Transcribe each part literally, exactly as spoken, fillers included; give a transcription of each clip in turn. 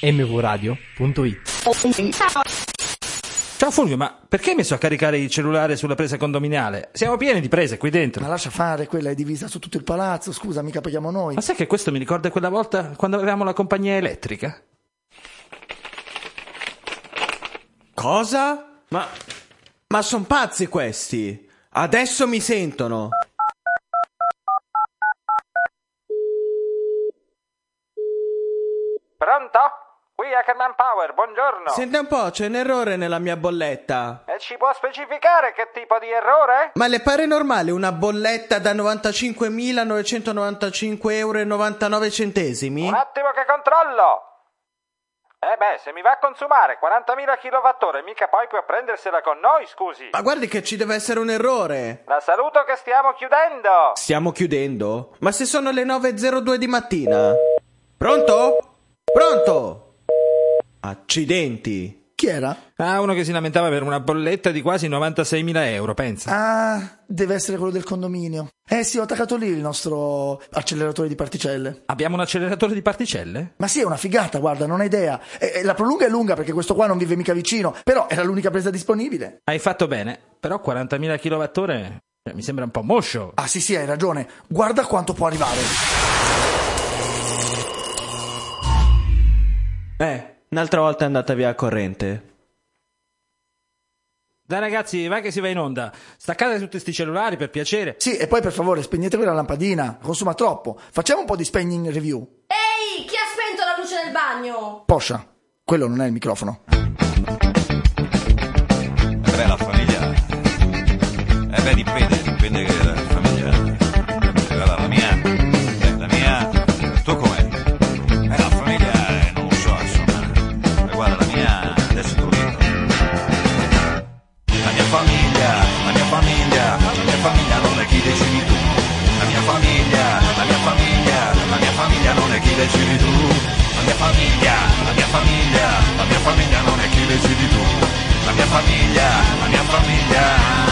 emme vu radio punto it. Ciao Fulvio, ma perché hai messo a caricare il cellulare sulla presa condominiale? Siamo pieni di prese qui dentro. Ma lascia fare, quella è divisa su tutto il palazzo, scusa, mica paghiamo noi. Ma sai che questo mi ricorda quella volta quando avevamo la compagnia elettrica? Cosa? Ma... ma son pazzi questi! Adesso mi sentono! Pronto? Qui Ackerman Power, buongiorno. Senta un po', c'è un errore nella mia bolletta. E ci può specificare che tipo di errore? Ma le pare normale una bolletta da novantacinquemilanovecentonovantacinque euro e novantanove centesimi? Un attimo che controllo. Eh beh, se mi va a consumare quarantamila kilowattora mica poi può prendersela con noi, scusi. Ma guardi che ci deve essere un errore. La saluto che stiamo chiudendo. Stiamo chiudendo? Ma se sono le nove e zero due di mattina? Pronto? Pronto? Accidenti. Chi era? Ah, uno che si lamentava per una bolletta di quasi novantaseimila euro, pensa. Ah, deve essere quello del condominio. Eh sì, ho attaccato lì il nostro acceleratore di particelle. Abbiamo un acceleratore di particelle? Ma sì, è una figata, guarda, non hai idea. E, e la prolunga è lunga perché questo qua non vive mica vicino, però era l'unica presa disponibile. Hai fatto bene, però quarantamila kilowattora eh, mi sembra un po' moscio. Ah sì sì, hai ragione. Guarda quanto può arrivare. Eh, un'altra volta è andata via la corrente. Dai ragazzi, vai che si va in onda. Staccate tutti sti cellulari per piacere. Sì, e poi per favore spegnete quella lampadina, consuma troppo. Facciamo un po' di spending review. Ehi, chi ha spento la luce del bagno? Poscia, quello non è il microfono. Beh, la famiglia... Eh beh, dipende, dipende che la famiglia... La, la mia... Beh, la mia... Tu com'è? Eh, la famiglia... Eh, non lo so, insomma... Eh, guarda, la mia... Adesso te lo dico. La mia famiglia... La mia famiglia... La mia famiglia non è chi decidi tu. La mia famiglia... La mia famiglia... La mia famiglia non è chi decidi tu. La mia famiglia... La mia famiglia... La mia famiglia non è chi decidi tu. La mia famiglia, la mia famiglia.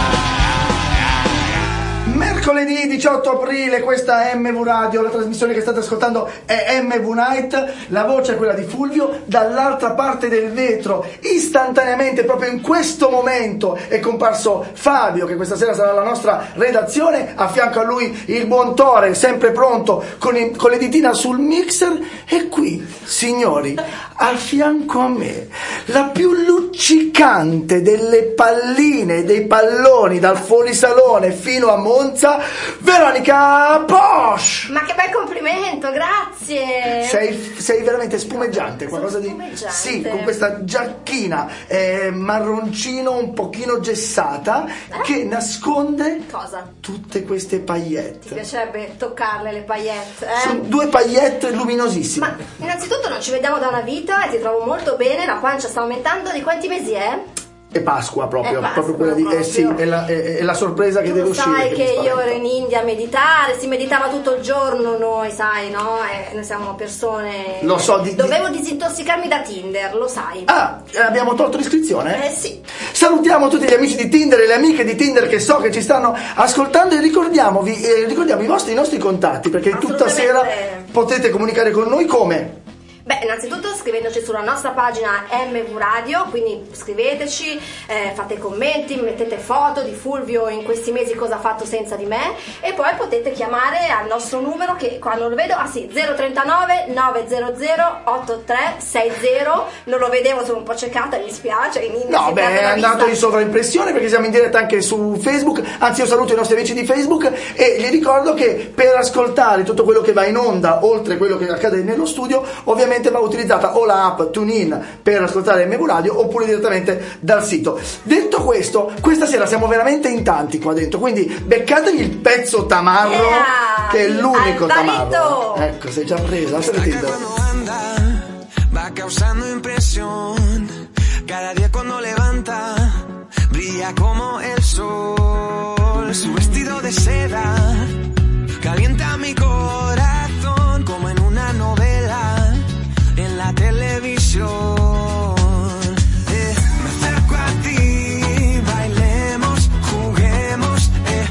Mercoledì diciotto aprile, questa è emme vu Radio, la trasmissione che state ascoltando è emme vu Night, la voce è quella di Fulvio, dall'altra parte del vetro, istantaneamente, proprio in questo momento, è comparso Fabio, che questa sera sarà la nostra redazione, a fianco a lui il buon Tore, sempre pronto, con, il, con le ditine sul mixer, e qui, signori, a fianco a me, la più luccicante delle palline, dei palloni, dal fuorisalone fino a Monza, Veronica Posch. Ma che bel complimento, grazie. Sei, sei veramente spumeggiante, Sono qualcosa spumeggiante. di sì, con questa giacchina eh, marroncino un pochino gessata eh? che nasconde cosa? Tutte queste paillette. Ti piacerebbe toccarle le paillette, eh? Sono due paillette luminosissime. Ma innanzitutto non ci vediamo da una vita e ti trovo molto bene, la pancia sta aumentando. Di quanti mesi è? È Pasqua proprio, è Pasqua, proprio quella di proprio. Eh sì, è la, è, è la sorpresa che tu deve uscire. sai che che mi io ero spaventa. in India a meditare, si meditava tutto il giorno noi, sai, no? Eh, noi siamo persone... Lo so, di- Dovevo disintossicarmi da Tinder, lo sai. Ah, abbiamo tolto l'iscrizione? Eh sì. Salutiamo tutti gli amici di Tinder e le amiche di Tinder che so che ci stanno ascoltando e ricordiamovi, eh, ricordiamo i vostri, i nostri contatti, perché tutta sera potete comunicare con noi come? Beh, innanzitutto scrivendoci sulla nostra pagina emme vu Radio, quindi scriveteci, eh, fate commenti, mettete foto di Fulvio in questi mesi cosa ha fatto senza di me, e poi potete chiamare al nostro numero che quando lo vedo, ah sì, zero trentanove nove zero zero otto tre sei zero, non lo vedevo, sono un po' ciecata, mi spiace. In No, beh, è andato in sovraimpressione perché siamo in diretta anche su Facebook, anzi io saluto i nostri amici di Facebook e gli ricordo che per ascoltare tutto quello che va in onda, oltre quello che accade nello studio, ovviamente va utilizzata o la app TuneIn per ascoltare emme vu Radio oppure direttamente dal sito. Detto questo, questa sera siamo veramente in tanti qua dentro, quindi beccatevi il pezzo tamarro, yeah, che è l'unico Alvarito. tamarro. Ecco, sei già presa, sentite. Va causando impresión. Cada día cuando levanta, brilla como el sol. Su vestido de seda calienta mi corazón como en una novela en la televisión. Eh, me acerco a ti, bailemos, juguemos, eh,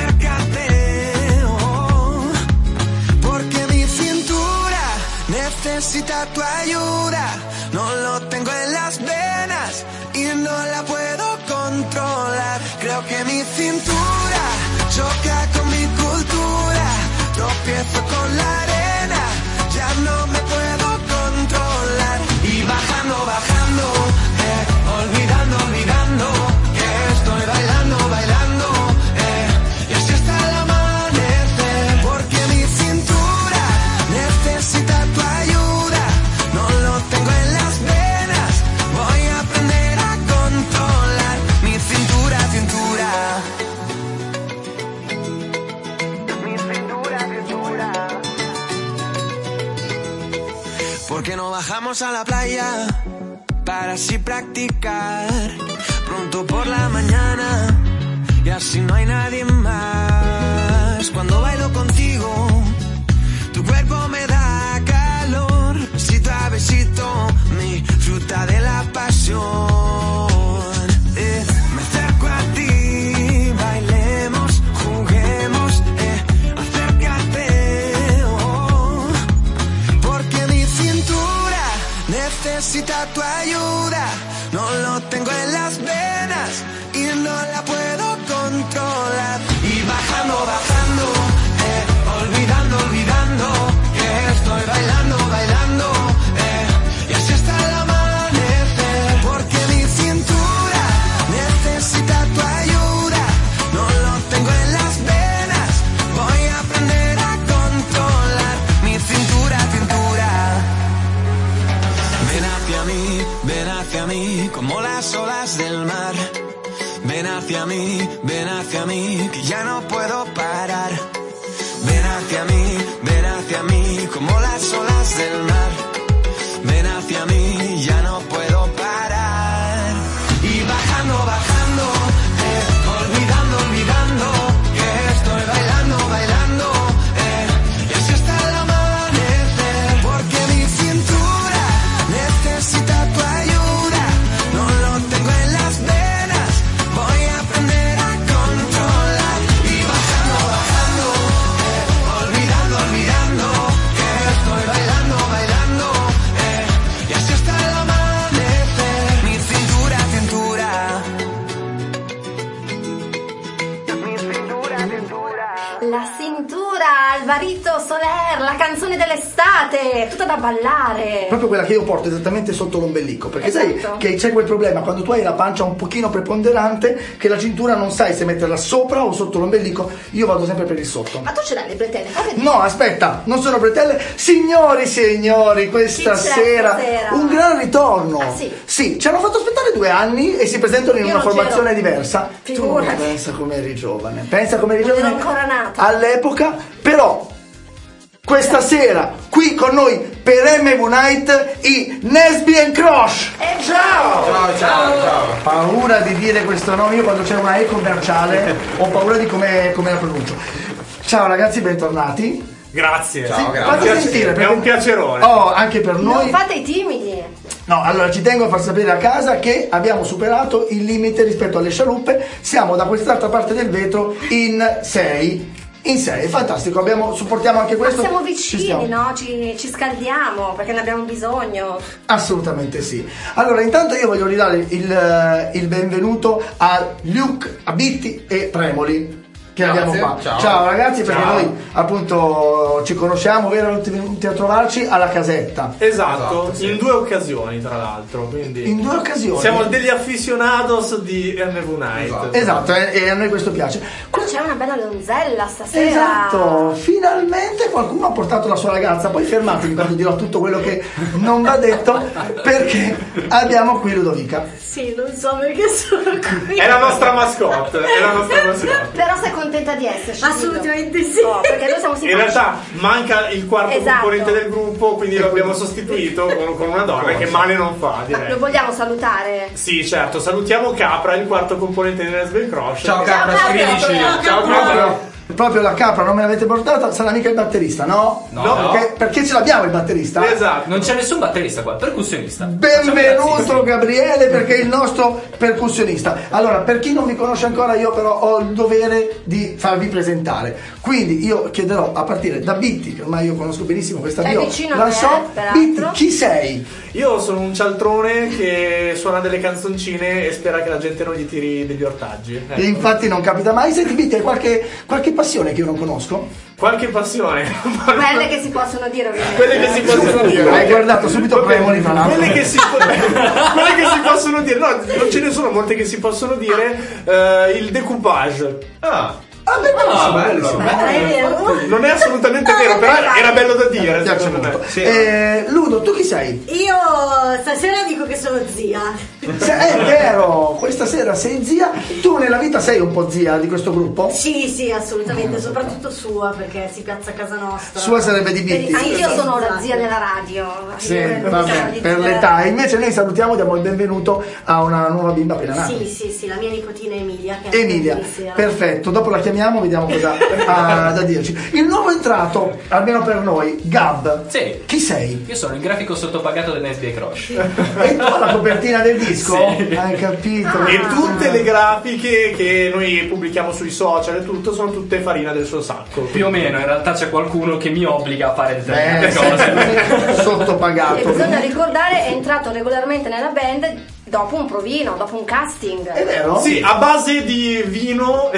acércate, oh, porque mi cintura necesita necesita tu ayuda. No lo tengo en las venas y no la puedo controlar. Creo que mi cintura choca con mi cultura. Tropiezo con la arena, ya no me puedo controlar. Y bajando, bajando, eh, olvidando, olvidando, que estoy bailando, bailando, eh, y así hasta el amanecer. Porque mi cintura necesita tu ayuda. No lo tengo en las venas, voy a aprender a controlar mi cintura, cintura. Mi cintura, cintura. Porque no bajamos a la playa para así practicar pronto por la mañana y así no hay nadie más. Cuando bailo contigo, tu cuerpo me da calor, besito a besito, mi fruta de la pasión. Eh, me acerco a ti, bailemos, juguemos, eh, acércate, oh, porque mi cintura necesita tu ayuda. No lo tengo en las venas y no la puedo controlar. Y bajando, bajando, eh, olvidando, olvidando, que estoy bailando, bailando, eh, y así hasta el amanecer. Porque mi cintura necesita tu ayuda. No lo tengo en las venas, voy a aprender a controlar mi cintura, cintura. Ven hacia mí, ven hacia mí, como las olas del mar. Ven hacia mí, ven hacia mí, que ya no puedo parar. Ven hacia mí, ven hacia mí, como las olas del mar. Ven hacia mí, ya no puedo parar. Y bajando, bajando, eh, olvidando, olvidando, que estoy bailando, bailando, eh, y así hasta el amanecer. Porque mi cintura necesita tu ayuda. No lo tengo en las venas, voy a aprender a controlar. Y bajando, bajando, eh, olvidando, olvidando, que estoy bailando, bailando, eh, y así hasta el amanecer. Mi cintura, cintura. Mi cintura, cintura. La cintura, Alvarito Soler, la canzone dell'estate, tutta da ballare. Proprio quella che io porto esattamente sotto l'ombelico, perché Esatto. sai che c'è quel problema quando tu hai la pancia un pochino preponderante che la cintura non sai se metterla sopra o sotto l'ombelico. Io vado sempre per il sotto. Ma tu ce l'hai le bretelle? Fai vedere. No, aspetta, non sono bretelle. Signori, signori, questa Chi c'è sera stasera? un gran ritorno. Ah, sì? Sì, ci hanno fatto aspettare due anni e si presentano in Io una non formazione c'ero. diversa. Figurati. Tu pensa come eri giovane. Pensa come eri Non ero giovane ancora nata. all'epoca, però questa sera qui con noi per M V Night i Nesby and Crosh. Eh, ciao! Ciao, ciao, ciao. Paura di dire questo nome, io quando c'è una E commerciale ho paura di come, come la pronuncio. Ciao ragazzi, bentornati. Grazie. Sì, Ciao, fate grazie. sentire, È perché- un piacerone. Oh, anche per noi. Non fate i timidi. No, allora ci tengo a far sapere a casa che abbiamo superato il limite rispetto alle scialuppe. Siamo da quest'altra parte del vetro in sei. In sei, fantastico, abbiamo, supportiamo anche Ma questo. siamo Ci vicini, stiamo. no? Ci, ci scaldiamo perché ne abbiamo bisogno. Assolutamente sì. Allora, intanto io voglio ridare il, eh, il benvenuto a Luke, a Bitti e Premoli. Che Grazie, abbiamo qua. ciao. Ragazzi, perché Ciao. noi appunto ci conosciamo, vero? Eravate venuti a trovarci alla casetta. Esatto, Esatto, sì. in due occasioni tra l'altro, quindi In due occasioni. siamo degli aficionados di M V Night. Esatto. Esatto, e, e a noi questo piace. Qua c'è una bella donzella stasera. Esatto, finalmente qualcuno ha portato la sua ragazza. Poi fermatevi quando dirò tutto quello che non va detto, perché abbiamo qui Ludovica. Sì, non so perché sono qui. È la nostra mascotte, è la nostra mascotte. Però sei contenta di esserci? Assolutamente sì. Oh, perché noi siamo In simpatici. realtà manca il quarto Esatto. componente del gruppo, quindi lo abbiamo sostituito con, con una donna che male non fa, Ma direi. lo vogliamo salutare? Sì, certo, salutiamo Capra, il quarto componente di Nesby and Crosh. Ciao Capra, Capra. scrivici. Ciao Capra. proprio la capra non me l'avete portata, sarà mica il batterista, no? No, perché, no. perché ce l'abbiamo il batterista? Esatto. Non c'è nessun batterista qua, percussionista. Benvenuto Gabriele, perché è il nostro percussionista. Allora, per chi non mi conosce ancora, io però ho il dovere di farvi presentare. Quindi io chiederò a partire da Bitti, che ormai io conosco benissimo questa È bio, vicino a la me, so. peraltro. Bitti, chi sei? Io sono un cialtrone che suona delle canzoncine e spera che la gente non gli tiri degli ortaggi. Ecco. E infatti non capita mai. Senti Bitti, hai qualche, qualche passione che io non conosco? Qualche passione. Quelle che si possono dire ovviamente. Quelle che si possono dire. Hai guardato subito Premoli, tra l'altro. Quelle che si, quelle che si possono dire. No, non ce ne sono molte che si possono dire. Eh, il decoupage. Ah. Ah, beh, Ah, bellissimo, bello. bellissimo. È vero? Non è assolutamente vero, però era bello da dire. Piace secondo me. molto. Sì. Eh, Ludo, tu chi sei? Io stasera dico che sono zia. Se- È vero, questa sera sei zia. Tu nella vita sei un po' zia di questo gruppo? Sì, sì, assolutamente, soprattutto sua perché si piazza a casa nostra. Sua sarebbe di Bitti. Anch'io sono la zia della radio. Sì, Io vabbè, sono di per zia l'età. della- Invece noi salutiamo, diamo il benvenuto a una nuova bimba appena nata. Sì, sì, sì, la mia nipotina Emilia. Che Emilia, ieri sera. perfetto, dopo la chiamiamo, vediamo cosa ha da dirci. Il nuovo entrato, almeno per noi, Gab. Sì. Chi sei? Io sono il grafico sottopagato del N S B Crush. E tu la copertina del disco? Sì. Hai capito? E tutte le grafiche che noi pubblichiamo sui social e tutto sono tutte farina del suo sacco. Più o meno, in realtà c'è qualcuno che mi obbliga a fare determinate Eh, cose. E sottopagato. bisogna ricordare, è entrato regolarmente nella band dopo un provino, dopo un casting. È vero? Sì, a base di vino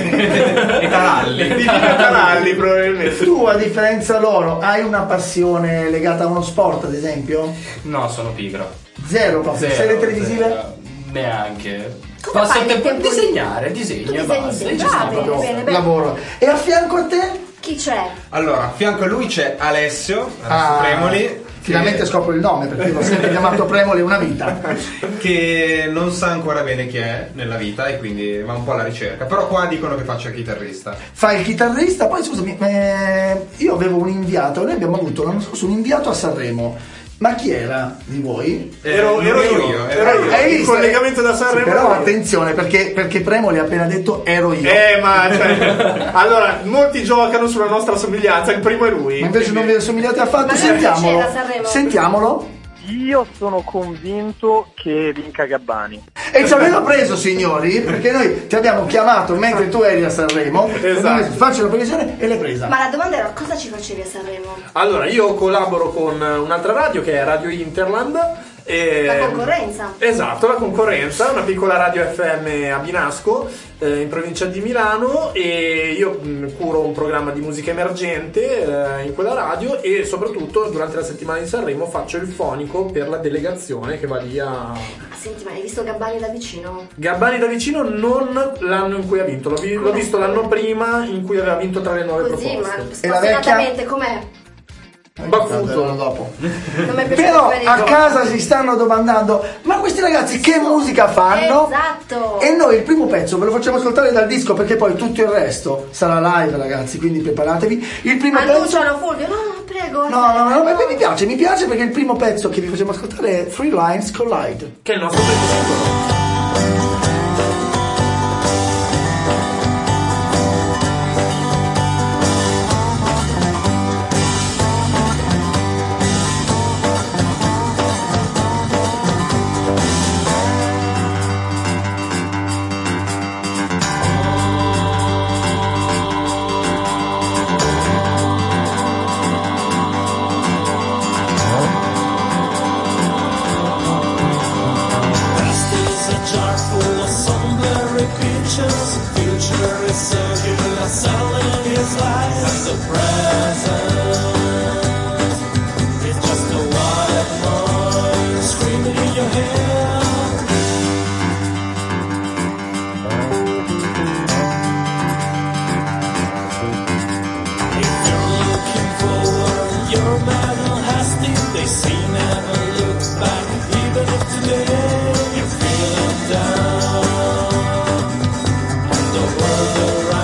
E taralli. Di vino e taralli probabilmente. Tu, a differenza loro, hai una passione legata a uno sport, ad esempio? No, sono pigro. Zero proprio. Zero, Serie televisive? zero. Neanche. Cosa Passo fai il nel tempo a tempo disegnare, libero? disegno Tu e disegni, basta. sì, Ci sono bene, proprio- bene, bene. Lavoro. E a fianco a te? Chi c'è? Allora, a fianco a lui c'è Alessio, Alessio Ah, Premoli, Finalmente che, scopro il nome, perché l'ho sempre chiamato Premoli una vita. che non sa ancora bene chi è nella vita e quindi va un po' alla ricerca. Però qua dicono che faccia il chitarrista. Fa il chitarrista, poi scusami, eh, io avevo un inviato, noi abbiamo avuto l'anno scorso un inviato a Sanremo. Ma chi era di voi? Ero, non ero ero io, io, ero io. Hai Il visto? collegamento da Sanremo. Sì, però ero io. attenzione, perché, perché Premoli ha appena detto ero io. Eh, ma cioè, allora, molti giocano sulla nostra somiglianza, il primo è lui. Ma invece non vi assomigliate affatto, Ma sentiamolo. c'era Sanremo? Sentiamolo. Io sono convinto che vinca Gabbani. E ci aveva preso, signori, perché noi ti abbiamo chiamato mentre tu eri a Sanremo. Esatto. Faccio la previsione e l'hai presa. Ma la domanda era cosa ci facevi a Sanremo? Allora, io collaboro con un'altra radio che è Radio Interland. E... La concorrenza. Esatto, la concorrenza, una piccola radio F M a Binasco, eh, in provincia di Milano, e io mh, curo un programma di musica emergente eh, in quella radio, e soprattutto durante la settimana di Sanremo faccio il fonico per la delegazione che va lì a... Ma senti, ma hai visto Gabbani da vicino? Gabbani da vicino, non l'anno in cui ha vinto, l'ho, vi- l'ho visto l'anno prima in cui aveva vinto tra le nuove Così, ma proposte. E la vecchia? spassionatamente com'è? Baffuto. Dopo. Non mi è piaciuto Però bene il a gioco. casa si stanno domandando: ma questi ragazzi che musica fanno? Esatto. E noi il primo pezzo ve lo facciamo ascoltare dal disco, perché poi tutto il resto sarà live, ragazzi, quindi preparatevi. Il primo pezzo. Annuncialo Fulvio, no, no, prego. No, no, no, ma mi piace, mi piace perché il primo pezzo che vi facciamo ascoltare è Three Lines Collide. Che è il nostro primo singolo. The world around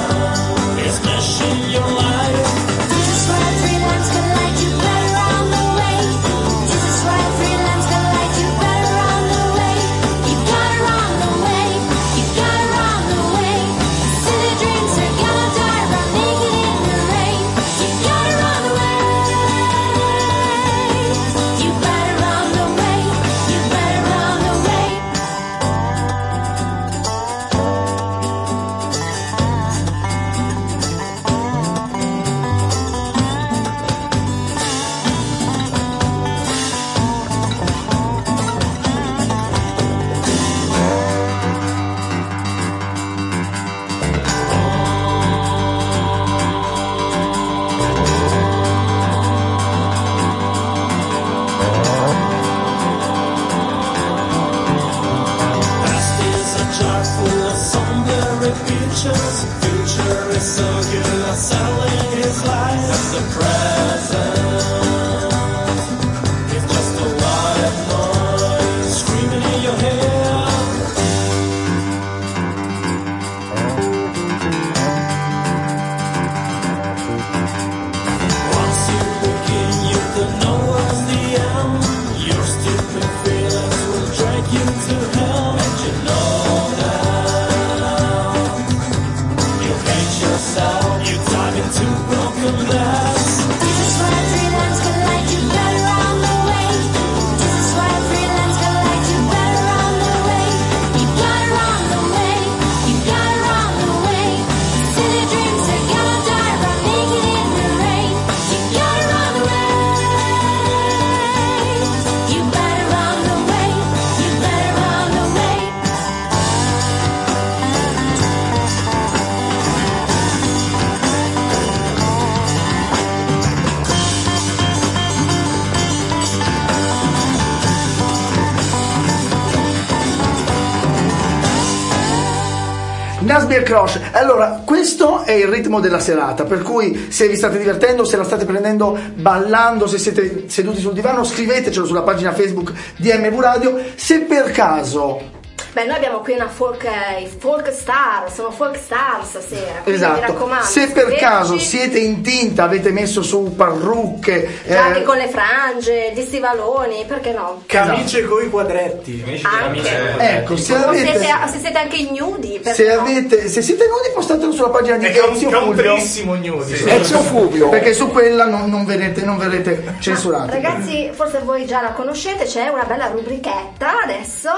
Nasby e Croce. Allora, questo è il ritmo della serata, per cui se vi state divertendo, se la state prendendo ballando, se siete seduti sul divano, scrivetecelo sulla pagina Facebook di M V Radio. Se per caso... Beh, noi abbiamo qui una folk, eh, i folk star, sono folk star stasera, quindi esatto. mi raccomando. Se per scriveteci. caso siete in tinta, avete messo su parrucche, Già eh, anche con le frange, gli stivaloni, perché no? Camicie coi quadretti. Anche. ecco, se O avete, siete, se siete anche ignudi, perché se no? avete, se siete nudi, postatelo sulla pagina di È Ezio Fulvio. countryissimo nudi. Ezio Fulvio, perché su quella non, non verrete, non verrete censurati. Ragazzi, forse voi già la conoscete, c'è una bella rubrichetta adesso,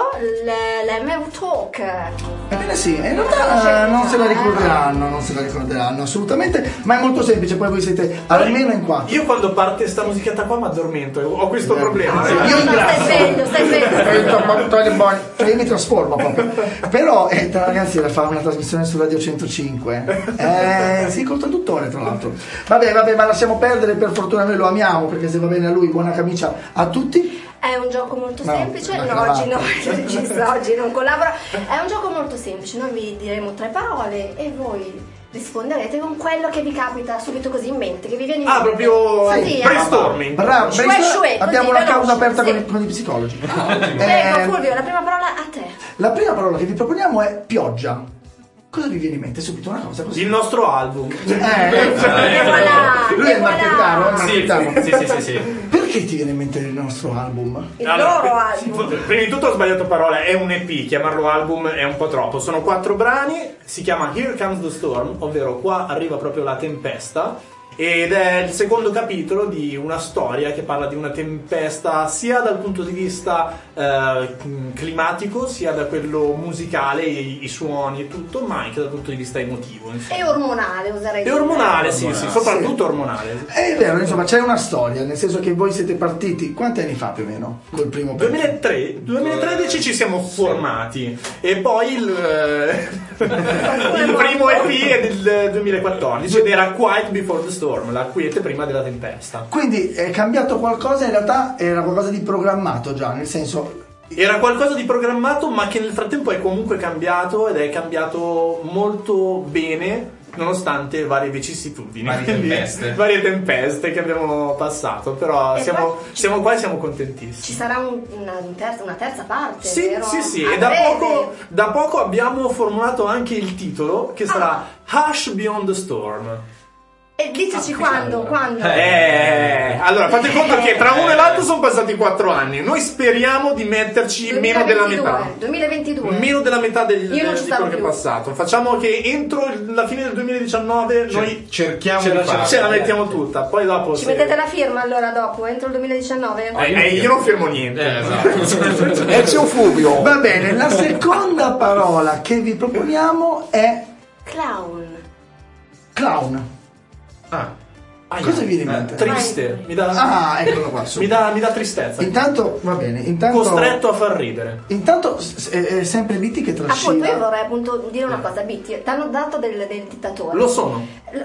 l'M V Talk. Ebbene sì, in realtà non se la ricorderanno, non se la ricorderanno assolutamente, ma è molto semplice, poi voi siete almeno in quattro. Io quando parte sta musichetta qua mi addormento, ho questo problema. Io No, ringrazio. stai sveglio, stai sveglio. Io mi trasformo proprio. Però eh, tra ragazzi era fare una trasmissione su Radio centocinque. Eh, sì, col traduttore tra l'altro. Vabbè, vabbè, ma lasciamo perdere, per fortuna noi lo amiamo, perché se va bene a lui, buona camicia a tutti. È un gioco molto No, semplice, una no, oggi cravatta. no, il regista oggi non collabora. È un gioco molto semplice, noi vi diremo tre parole e voi risponderete con quello che vi capita subito così in mente, che vi viene in Ah, mente. proprio Sì, eh. brainstorming. Bravo, Shue, brainstorm- shue, così, abbiamo una veloce, causa aperta sì. con, i, con i psicologi. Prego, Eh, Fulvio, la prima parola a te. la prima parola che vi proponiamo è pioggia. Cosa vi viene in mente subito? Una cosa così. Il nostro album. Eh, E voilà, lui è e il voilà. marchettaro, è il Sì, marchettaro. sì, sì, sì, sì. Perché ti viene in mente il nostro album? Il Allora, loro album. prima di tutto ho sbagliato parola, è un E P, chiamarlo album è un po' troppo. Sono quattro brani, si chiama Here Comes the Storm, ovvero qua arriva proprio la tempesta. Ed è il secondo capitolo di una storia che parla di una tempesta sia dal punto di vista eh, climatico, sia da quello musicale, i, i suoni e tutto, ma anche dal punto di vista emotivo. Insomma. E ormonale, oserei E dire. ormonale, sì, sì, soprattutto ormonale. È vero, insomma, c'è una storia, nel senso che voi siete partiti quanti anni fa più o meno? Col primo pezzo? duemilatré duemilatredici ci siamo formati e poi il, eh, il primo E P è del duemilaquattordici ed era Quiet Before the Storm, la quiete prima della tempesta. Quindi è cambiato qualcosa, in realtà era qualcosa di programmato già, nel senso... Era qualcosa di programmato, ma che nel frattempo è comunque cambiato ed è cambiato molto bene, nonostante varie vicissitudini. Varie Quindi, tempeste. varie tempeste che abbiamo passato, però E siamo, poi- siamo qua e siamo contentissimi. Ci sarà un- una, un terza, una terza parte, Sì, vero? sì, sì, A e da breve. poco, da poco abbiamo formulato anche il titolo, che sarà Hush Beyond the Storm. E diteci quando, quando. Eh, allora fate conto che tra uno e l'altro sono passati quattro anni. Noi speriamo di metterci meno della metà. duemilaventidue. Meno della metà del, Io non ci di starò quello che è più. passato. Facciamo che entro il- la fine del duemiladiciannove noi cerchiamo ce di la, farlo. ce la mettiamo tutta. Poi dopo Ci se- mettete la firma allora dopo, entro il duemiladiciannove? Eh, eh, io non firmo niente. Eh, esatto. Ezio Fulvio. Va bene, la seconda parola che vi proponiamo è Clown. clown. Ah. Cosa vi viene in mente? Triste, mi dà, Ah, eccolo qua. su. mi dà, mi dà tristezza. Intanto, va bene, intanto... Costretto a far ridere. Intanto s- è, è sempre Bitti che Appunto, io trascina. vorrei appunto dire una cosa, Bitti, ti hanno dato del, del dittatore. Lo sono.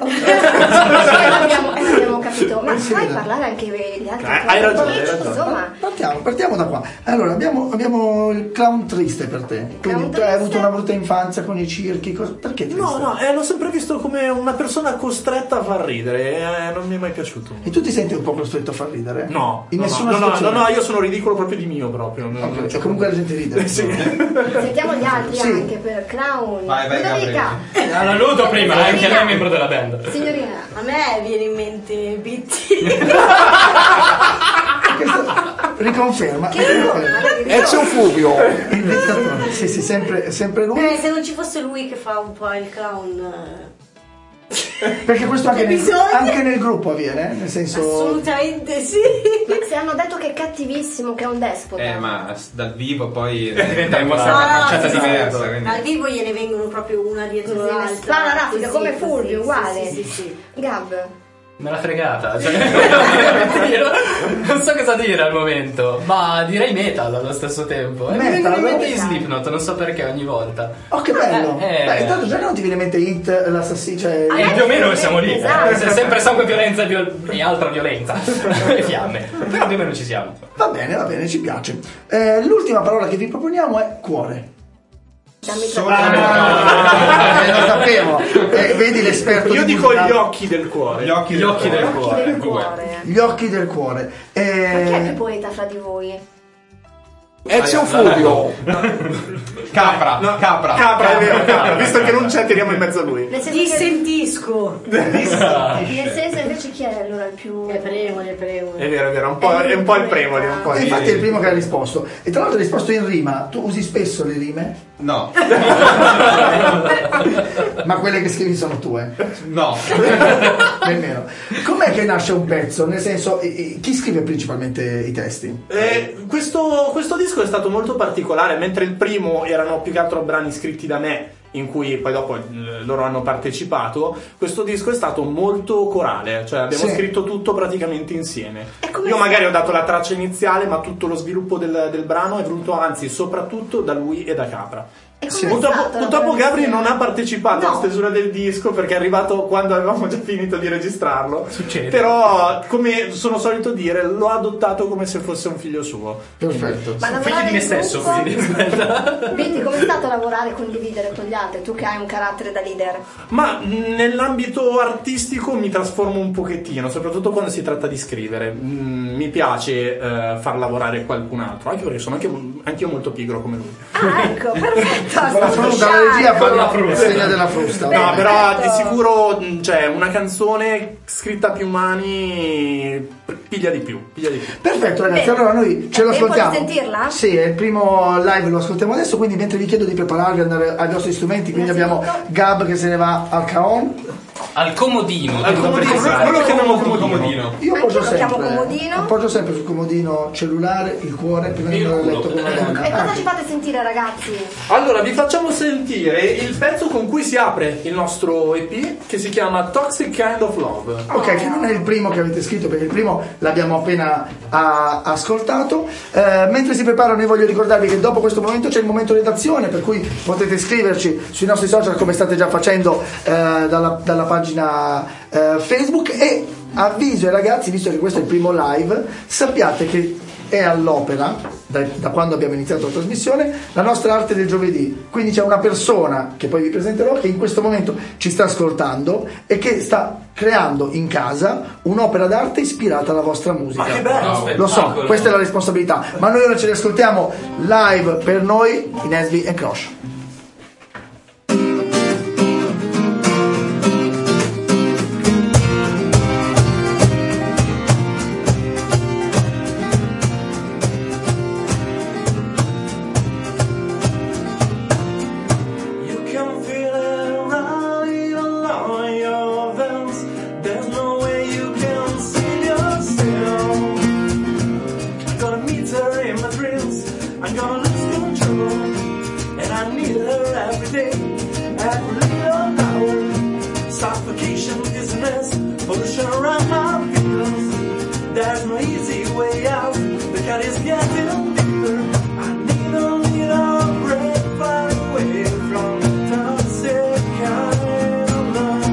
abbiamo, eh, abbiamo capito, ma Sì, fai dai. parlare anche gli altri. Eh, hai ragione, hai politici, ragione. Insomma, Partiamo, partiamo da qua. Allora, abbiamo, abbiamo il clown triste per te. Quindi tu hai avuto una brutta infanzia con i circhi. cos- Perché triste? No, no, eh, l'ho sempre visto come una persona costretta a far ridere. eh, non mi è mai piaciuto. E tu ti senti un po' costretto a far ridere? No, In no, nessuna no, no, no, situazione? no, io sono ridicolo proprio di mio proprio. non- Ok, non cioè comunque la gente ride. Sì. sentiamo gli altri Sì. anche per clown. Vai, vai, Ludovica. Ah, la Ludo prima, anche lei è membro della band. Signorina. A me viene in mente Bitti. Riconferma. Che riconferma, vedi? Ezio Fulvio. Il dittatore. Sì, sì, sempre, sempre lui. Eh, se non ci fosse lui che fa un po' il clown. eh, Perché questo anche nel, Bisogna- anche nel gruppo avviene, nel senso... Assolutamente sì. Se hanno detto che è cattivissimo, che è un despota. Eh, ma s- dal vivo poi diventa una una- facciata sì, sì, diversa. sì. quindi- Al vivo gliene vengono proprio una dietro Sì, l'altra. spara raffica, così, come così, Fulvio, sì, uguale. Sì, sì, sì. Gab. Me l'ha fregata, cioè, io non so cosa dire al momento, ma direi metal allo stesso tempo. E mi Metal? vengono in mente gli Slipknot, non so perché ogni volta. Oh, che bello! Eh, eh. Beh, intanto già che non ti viene in mente Hit, l'assassino, cioè... E più o meno siamo lì, Esatto. eh. C'è sempre sangue, violenza e, viol- e altra violenza e fiamme, però più o meno ci siamo. Va bene, va bene, ci piace. Eh, l'ultima parola che vi proponiamo è cuore. Dammi Solo- Ah, eh, lo sapevo. Eh, vedi l'esperto Io di dico musica? gli occhi del cuore. Gli occhi, Gli occhi del Occhi cuore. del cuore. Gli occhi del cuore. Ma chi è Eh, più poeta fra di voi? Ezio Fulvio. Capra, No, capra. Capra, è vero, Capra. Visto che non c'è, tiriamo in mezzo a lui. Nel senso, che, Dissentisco. nel senso invece chi è allora il più... Le premo, le premo. È vero, è vero, un po', è un po' il premoli, un po' e di... infatti è il primo che ha risposto. E tra l'altro ha risposto in rima. Tu usi spesso le rime? No, Ma quelle che scrivi sono tue. no. Nemmeno. Com'è che nasce un pezzo? Nel senso, eh, eh, chi scrive principalmente i testi? Eh, questo, questo disco è stato molto particolare, mentre il primo erano più che altro brani scritti da me, in cui poi dopo eh, loro hanno partecipato. Questo disco è stato molto corale, cioè abbiamo Sì. scritto tutto praticamente insieme. come Io fa- magari ho dato la traccia iniziale, ma tutto lo sviluppo del, del brano è venuto anzi soprattutto da lui e da Capra. E Sì. com'è Purtroppo, stata la purtroppo Gabri produzione? non ha partecipato No. alla stesura del disco perché è arrivato quando avevamo già finito di registrarlo. Succede. Però, come sono solito dire, l'ho adottato come se fosse un figlio suo. Perfetto. Ma Figli lavorare di me in stesso, gruppo? quindi. Vedi, com'è stato lavorare e condividere con gli altri? Tu che hai un carattere da leader. Ma mh, nell'ambito artistico mi trasformo un pochettino, soprattutto quando si tratta di scrivere. Mm, mi piace eh, far lavorare qualcun altro, anche perché sono anche, anche io molto pigro come lui. Ah, ecco, perfetto. Con la frusta, la regia fa il segno della frusta. No, Perfetto. però di sicuro mh, cioè, una canzone scritta a più mani piglia di più, piglia di più. Perfetto ragazzi, Bene. allora noi ce lo È tempo di ascoltiamo. sentirla? Sì, è il primo live, lo ascoltiamo adesso, quindi mentre vi chiedo di prepararvi, andare ai vostri strumenti, quindi abbiamo Gab che se ne va al caon. Al comodino. Al devo comodino, precisare. noi lo chiamiamo comodino. Io Anche appoggio lo chiamo sempre, comodino. appoggio sempre sul comodino cellulare il cuore prima di Il andare a culo. letto con una donna. E cosa Ah, ci fate sentire, ragazzi? Allora, vi facciamo sentire il pezzo con cui si apre il nostro E P, che si chiama Toxic Kind of Love. Ok, che non è il primo che avete scritto, perché il primo l'abbiamo appena ah, ascoltato. Eh, mentre si preparano, io voglio ricordarvi che dopo questo momento c'è il momento redazione, per cui potete scriverci sui nostri social come state già facendo eh, dalla, dalla pagina eh, Facebook. E avviso ai ragazzi, visto che questo è il primo live, sappiate che è all'opera da, da quando abbiamo iniziato la trasmissione la nostra arte del giovedì, quindi c'è una persona che poi vi presenterò che in questo momento ci sta ascoltando e che sta creando in casa un'opera d'arte ispirata alla vostra musica. Ma che bello! Lo so, questa è la responsabilità, ma noi ora ce li ascoltiamo live per noi in Esby e Crush. You can feel it running along your veins. There's no way you can see yourself. I'm gonna meet her in my dreams. I'm gonna lose control, and I need her every day, every little hour. Suffocation, dizziness, pollution around my feelings. There's no easy way out. The cat is getting bigger. I need a little break far away from the toxic kind of love.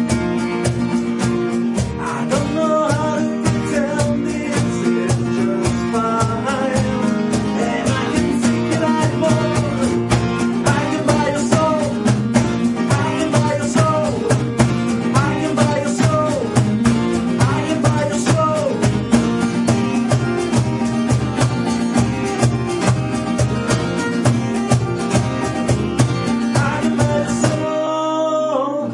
I don't know how to pretend this is just fine, and I can take it anymore. I can buy your soul. I can buy your soul. I can buy your soul. I can buy your soul. I can buy your soul.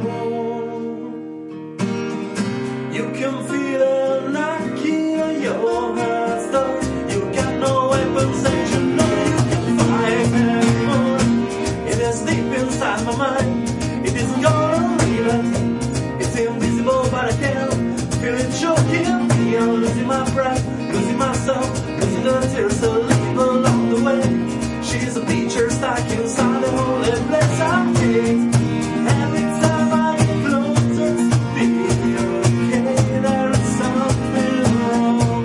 You can feel it knocking on your heart's door. You got no weapons and you know you can fight anymore. It is deep inside my mind. It isn't gonna leave us. It's invisible, but I can feel it choking me. I'm losing my breath, losing myself, losing the tears to leave along the way. She's a teacher stuck inside the holy place I hate. Every time I get closer to be okay, there is something wrong.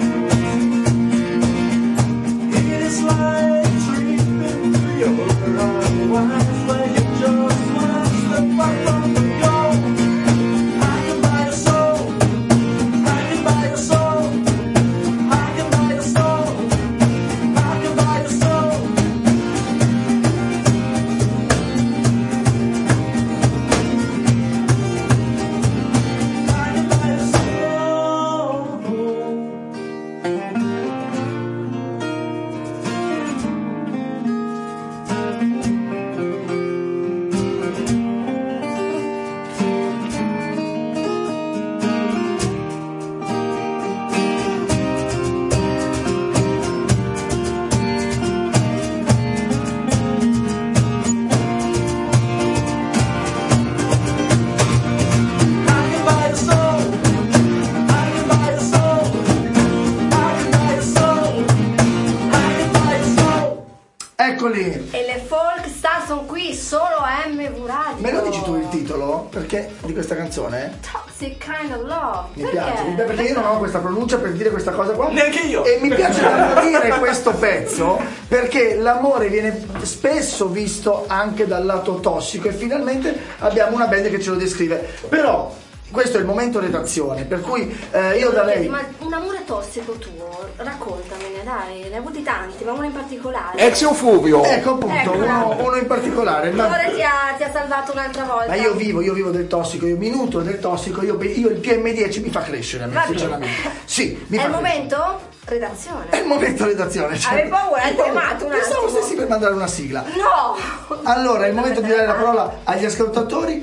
It is like tripping through your own eyes when you just want to step up on the goal. I can buy your soul. I can buy your soul. I can buy your soul. I can buy your soul. M V Radio. Me lo dici tu il titolo? Perché di questa canzone? Toxic Kind of Love. Mi perché? piace, perché io non ho questa pronuncia per dire questa cosa qua. Neanche io. E mi piace tanto dire questo pezzo perché l'amore viene spesso visto anche dal lato tossico e finalmente abbiamo una band che ce lo descrive. Però questo è il momento redazione, per cui eh, io da lei. Ma un amore tossico tuo, raccontamene, dai, ne hai avuti tanti, ma uno in particolare. Ex Fulvio. Ecco appunto, Ecco. uno, uno in particolare. Ma, L'amore ti ha, ti ha salvato un'altra volta. ma io vivo, io vivo del tossico, io mi nutro del tossico, io, io il P M dieci mi fa crescere a me, Va bene. sinceramente. Sì, mi È fa il crescere. momento? Redazione. È il momento redazione. Cioè, Avevi paura, hai tremato un Pensavo attimo. stessi per mandare una sigla. No! Allora, è il momento di dare la parola agli ascoltatori.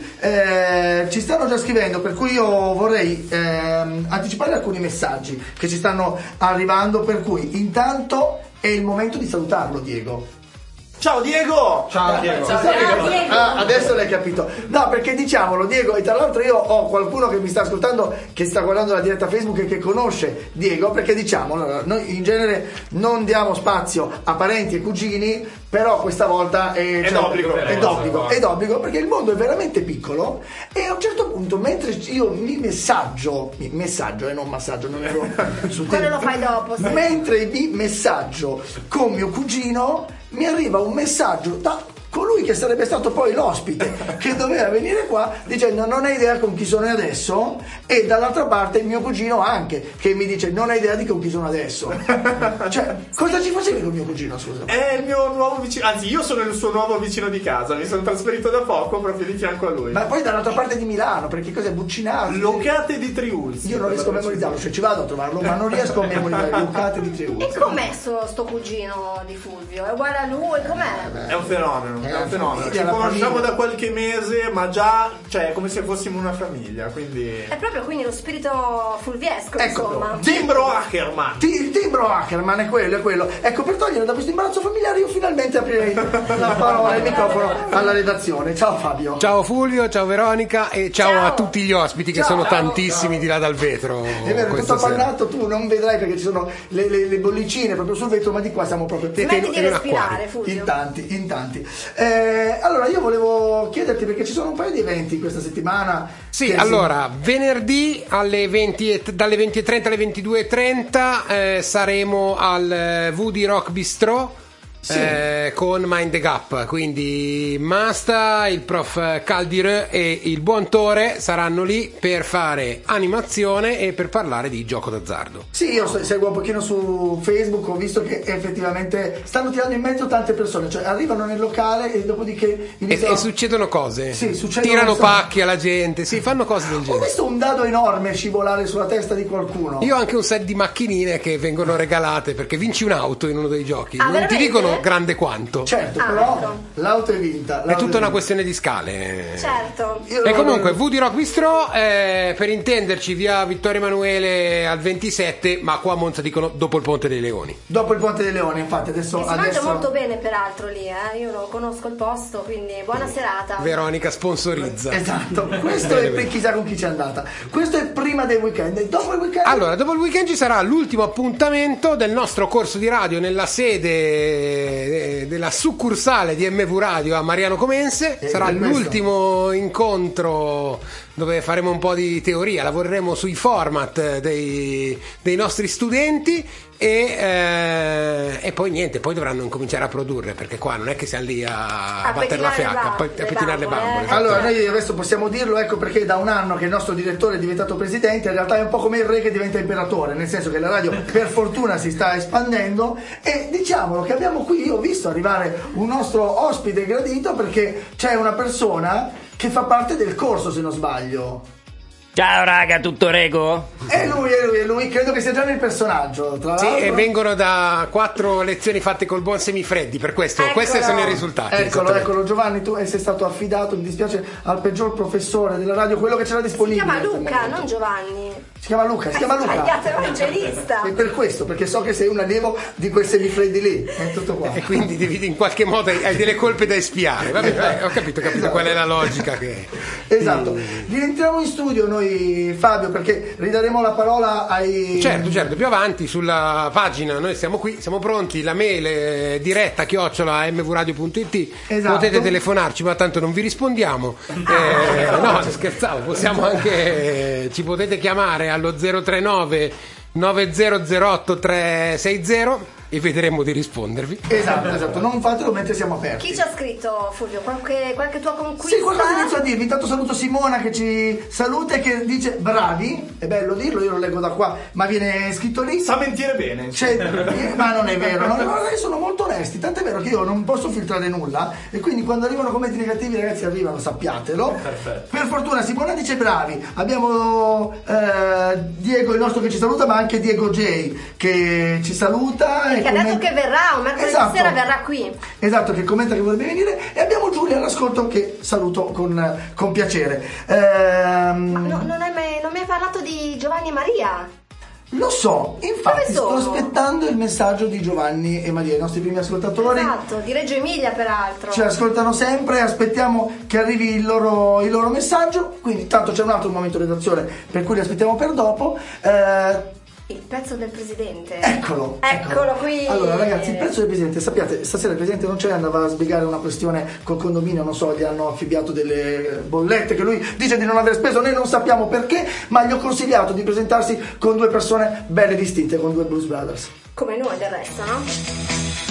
Eh, ci stanno già scrivendo, per cui io vorrei ehm, anticipare alcuni messaggi che ci stanno arrivando, per cui intanto è il momento di salutarlo, Diego. Ciao Diego! Ciao Diego. Ciao, Diego. Ah, adesso l'hai capito. No, perché diciamolo, Diego, e tra l'altro io ho qualcuno che mi sta ascoltando, che sta guardando la diretta Facebook e che conosce Diego, perché diciamolo, noi in genere non diamo spazio a parenti e cugini, però questa volta è, È d'obbligo. è d'obbligo, è d'obbligo, perché il mondo è veramente piccolo e a un certo punto, mentre io mi messaggio, mi messaggio e eh, non massaggio, non ero sul Quello tempo. lo fai dopo, sì. Mentre mi messaggio con mio cugino, mi arriva un messaggio da colui che sarebbe stato poi l'ospite che doveva venire qua, dicendo non hai idea con chi sono adesso, e dall'altra parte il mio cugino anche che mi dice non hai idea di con chi sono adesso. Cioè, cosa ci facevi con mio cugino, scusa? È il mio nuovo vicino, anzi io sono il suo nuovo vicino di casa, mi sono trasferito da poco proprio di fianco a lui. Ma poi dall'altra parte di Milano, perché cos'è Buccinato? Locate di Triulzi. Io non riesco a memorizzarlo, cioè ci vado a trovarlo, ma non riesco a memorizzare Locate di Triulzi. E com'è sto, sto cugino di Fulvio? È uguale a lui? Com'è? È un fenomeno, è un fenomeno. Ci la conosciamo famiglia. da qualche mese, ma già, cioè, è come se fossimo una famiglia, quindi. È proprio quindi lo spirito fulviesco, Ecco, insomma. Timbro Ackerman. Ti- il timbro Ackerman è quello, è quello. Ecco, per togliere da questo imbarazzo familiare io finalmente aprirei la parola e il microfono alla redazione. Ciao Fabio. Ciao Fulvio, ciao Veronica e ciao, Ciao. a tutti gli ospiti che Ciao. sono Ciao. tantissimi di là dal vetro. È vero, questa tutto sera. appannato, tu non vedrai perché ci sono le, le- le bollicine proprio sul vetro, ma di qua siamo proprio Smetti di in un respirare, acquario. Fulvio. in tanti, in tanti. Eh, allora io volevo chiederti, perché ci sono un paio di eventi questa settimana. Sì, che allora, venerdì alle venti e- dalle venti e trenta alle ventidue e trenta eh, saremo al eh, Woody Rock Bistro. Sì. eh, con Mind the Gap, quindi Masta, il prof Caldireux e il buon Tore saranno lì per fare animazione e per parlare di gioco d'azzardo. Sì, io se- seguo un pochino su Facebook, ho visto che effettivamente stanno tirando in mezzo tante persone, cioè arrivano nel locale e dopodiché E, iniziano... e succedono cose. Sì, succedono Tirano insomma- pacchi alla gente, sì, fanno cose del Ho genere. visto un dado enorme scivolare sulla testa di qualcuno. Io ho anche un set di macchinine che vengono regalate perché vinci un'auto in uno dei giochi. Ah, non ti veramente? dicono grande quanto. Certo, Ah, però ecco. l'auto è vinta. È l'auto tutta una vinta. questione di scale. Certo. Io E lo- comunque Woody Rock Bistro, eh, per intenderci, via Vittorio Emanuele al ventisette, ma qua a Monza dicono dopo il Ponte dei Leoni. Dopo il Ponte dei Leoni, infatti adesso... E si mangia adesso... molto bene peraltro lì, eh? Io lo conosco il posto, quindi buona serata. Veronica sponsorizza. Esatto, questo Bene, è per bene. chissà con chi c'è andata. Questo è prima del weekend. E dopo il weekend? Allora, dopo il weekend ci sarà l'ultimo appuntamento del nostro corso di radio nella sede eh, della succursale di M V Radio a Mariano Comense. Eh, Sarà per questo. l'ultimo incontro dove faremo un po' di teoria, lavoreremo sui format dei, dei nostri studenti e, eh, e poi niente, poi dovranno incominciare a produrre, perché qua non è che siamo lì a, A battere la pettinare fiacca, le a, bambole, pe- a pettinare le bambole. eh. Allora, noi adesso possiamo dirlo, ecco perché da un anno che il nostro direttore è diventato presidente, in realtà è un po' come il re che diventa imperatore, nel senso che la radio per fortuna si sta espandendo e diciamolo che abbiamo qui, io ho visto arrivare un nostro ospite gradito perché c'è una persona che fa parte del corso, se non sbaglio. Ciao raga, tutto rego? È lui, è lui, è lui, credo che sia già nel personaggio, tra Sì, l'altro. e vengono da quattro lezioni fatte col buon Semifreddi, per questo, Eccolo. questi sono i risultati. Eccolo, esattamente. eccolo, Giovanni, tu sei stato affidato, mi dispiace, al peggior professore della radio, quello che c'era Si disponibile. chiama in quel Luca, momento. non Giovanni. Si chiama Luca, si chiama Luca. Sbagliato evangelista. E per questo, perché so che sei un allievo di quei semifreddi lì. È tutto qua. E quindi devi, in qualche modo hai delle colpe da espiare. Vabbè, vabbè, ho capito, ho capito esatto. Qual è la logica che. Esatto. Rientriamo in studio noi, Fabio, perché ridaremo la parola ai. Certo, certo, più avanti sulla pagina noi siamo qui, siamo pronti, la mail è diretta chiocciola m v radio punto i t. Esatto. Potete telefonarci, ma tanto non vi rispondiamo. Eh, no, scherzavo, possiamo anche ci potete chiamare allo zero tre nove nove zero zero otto tre sei zero e vedremo di rispondervi. Esatto, esatto, non fatelo mentre siamo aperti. Chi ci ha scritto, Fulvio? Qualche, qualche tua conquista? Sì, qualcosa inizio a dirvi. Intanto saluto Simona che ci saluta e che dice bravi, è bello dirlo, io lo leggo da qua, ma viene scritto lì. Sa mentire bene. Cioè, ma non è vero, no? No, sono molto onesti, tant'è vero che io non posso filtrare nulla e quindi quando arrivano commenti negativi, ragazzi, arrivano, sappiatelo. Perfetto. Per fortuna Simona dice bravi, abbiamo eh, Diego il nostro che ci saluta, ma anche Diego J che ci saluta e che ha detto che verrà, un mercoledì esatto. sera verrà qui. Esatto, che commenta che vorrebbe venire e abbiamo Giulia all'ascolto che saluto con, con piacere. Ehm... Ma no, non, hai mai, non mi hai parlato di Giovanni e Maria? Lo so, infatti sto sono? aspettando il messaggio di Giovanni e Maria, i nostri primi ascoltatori. Esatto, di Reggio Emilia peraltro. Ci ascoltano sempre, aspettiamo che arrivi il loro, il loro messaggio, quindi tanto c'è un altro momento di redazione per cui li aspettiamo per dopo. Eh, Il pezzo del presidente. Eccolo, eccolo. Eccolo qui. Allora ragazzi, il pezzo del presidente, sappiate, stasera il presidente non c'è, andava a sbrigare una questione col condominio, non so, gli hanno affibbiato delle bollette che lui dice di non aver speso, noi non sappiamo perché, ma gli ho consigliato di presentarsi con due persone belle distinte, con due Blues Brothers. Come noi del resto, no?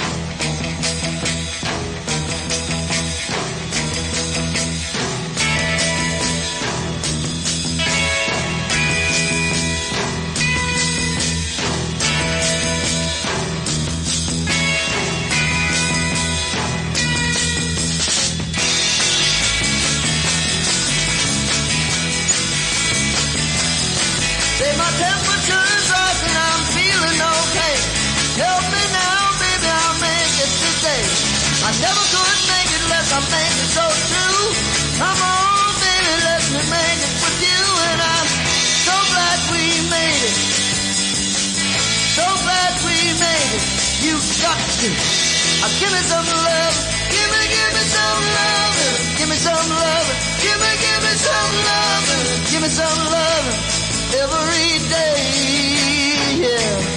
My temperature's up and I'm feeling okay. Help me now, baby, I'll make it today. I never could make it unless I make it so true. Come on, baby, let me make it with you. And I'm so glad we made it. So glad we made it. You got to uh, give me some love. Give me, give me some love. Give me some love. Give me, give me some love. Give me some love. Every day, yeah.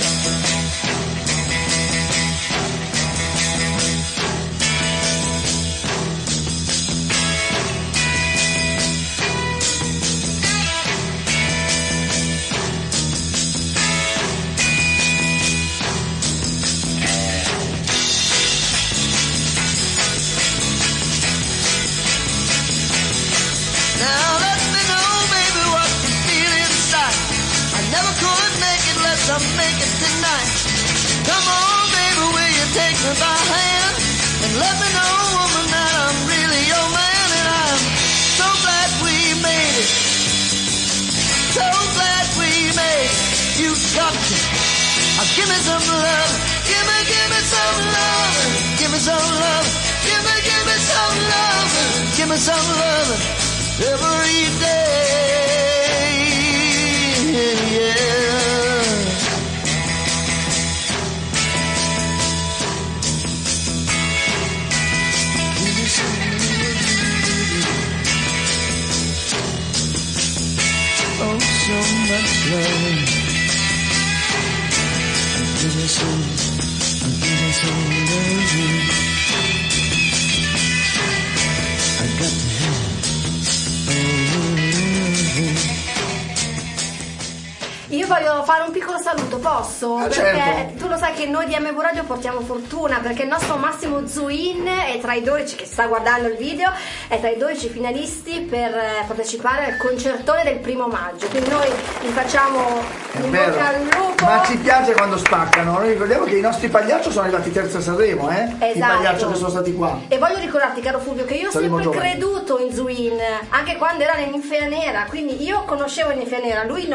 Now let me know, baby, what you feel inside. I never could make it, let's make it tonight. Come on, baby, will you take me by hand and let me know, woman, that I'm really your man. And I'm so glad we made it. So glad we made it. You got to uh, give me some love. Give me, give me some love. Give me some love. Give me, give me some love. Give me some love. Every day, yeah. Oh, so much love. Give me some, give me some love. I got to have. Io voglio fare un piccolo saluto, posso? Ah, perché certo. tu lo sai che noi di M V Radio portiamo fortuna, perché il nostro Massimo Zuin è tra i dodici, che sta guardando il video, è tra i dodici finalisti per partecipare al concertone del primo maggio. Quindi noi gli facciamo un bocca al lupo. Ma ci piace quando spaccano. Noi ricordiamo che i nostri pagliacci sono arrivati terzo a Sanremo, eh? Esatto. I pagliacci che sono stati qua. E voglio ricordarti, caro Fulvio, che io ho Saremo sempre giovani. creduto in Zuin, anche quando era nell'Infea Nera. Quindi io conoscevo l'Infea Nera, lui no.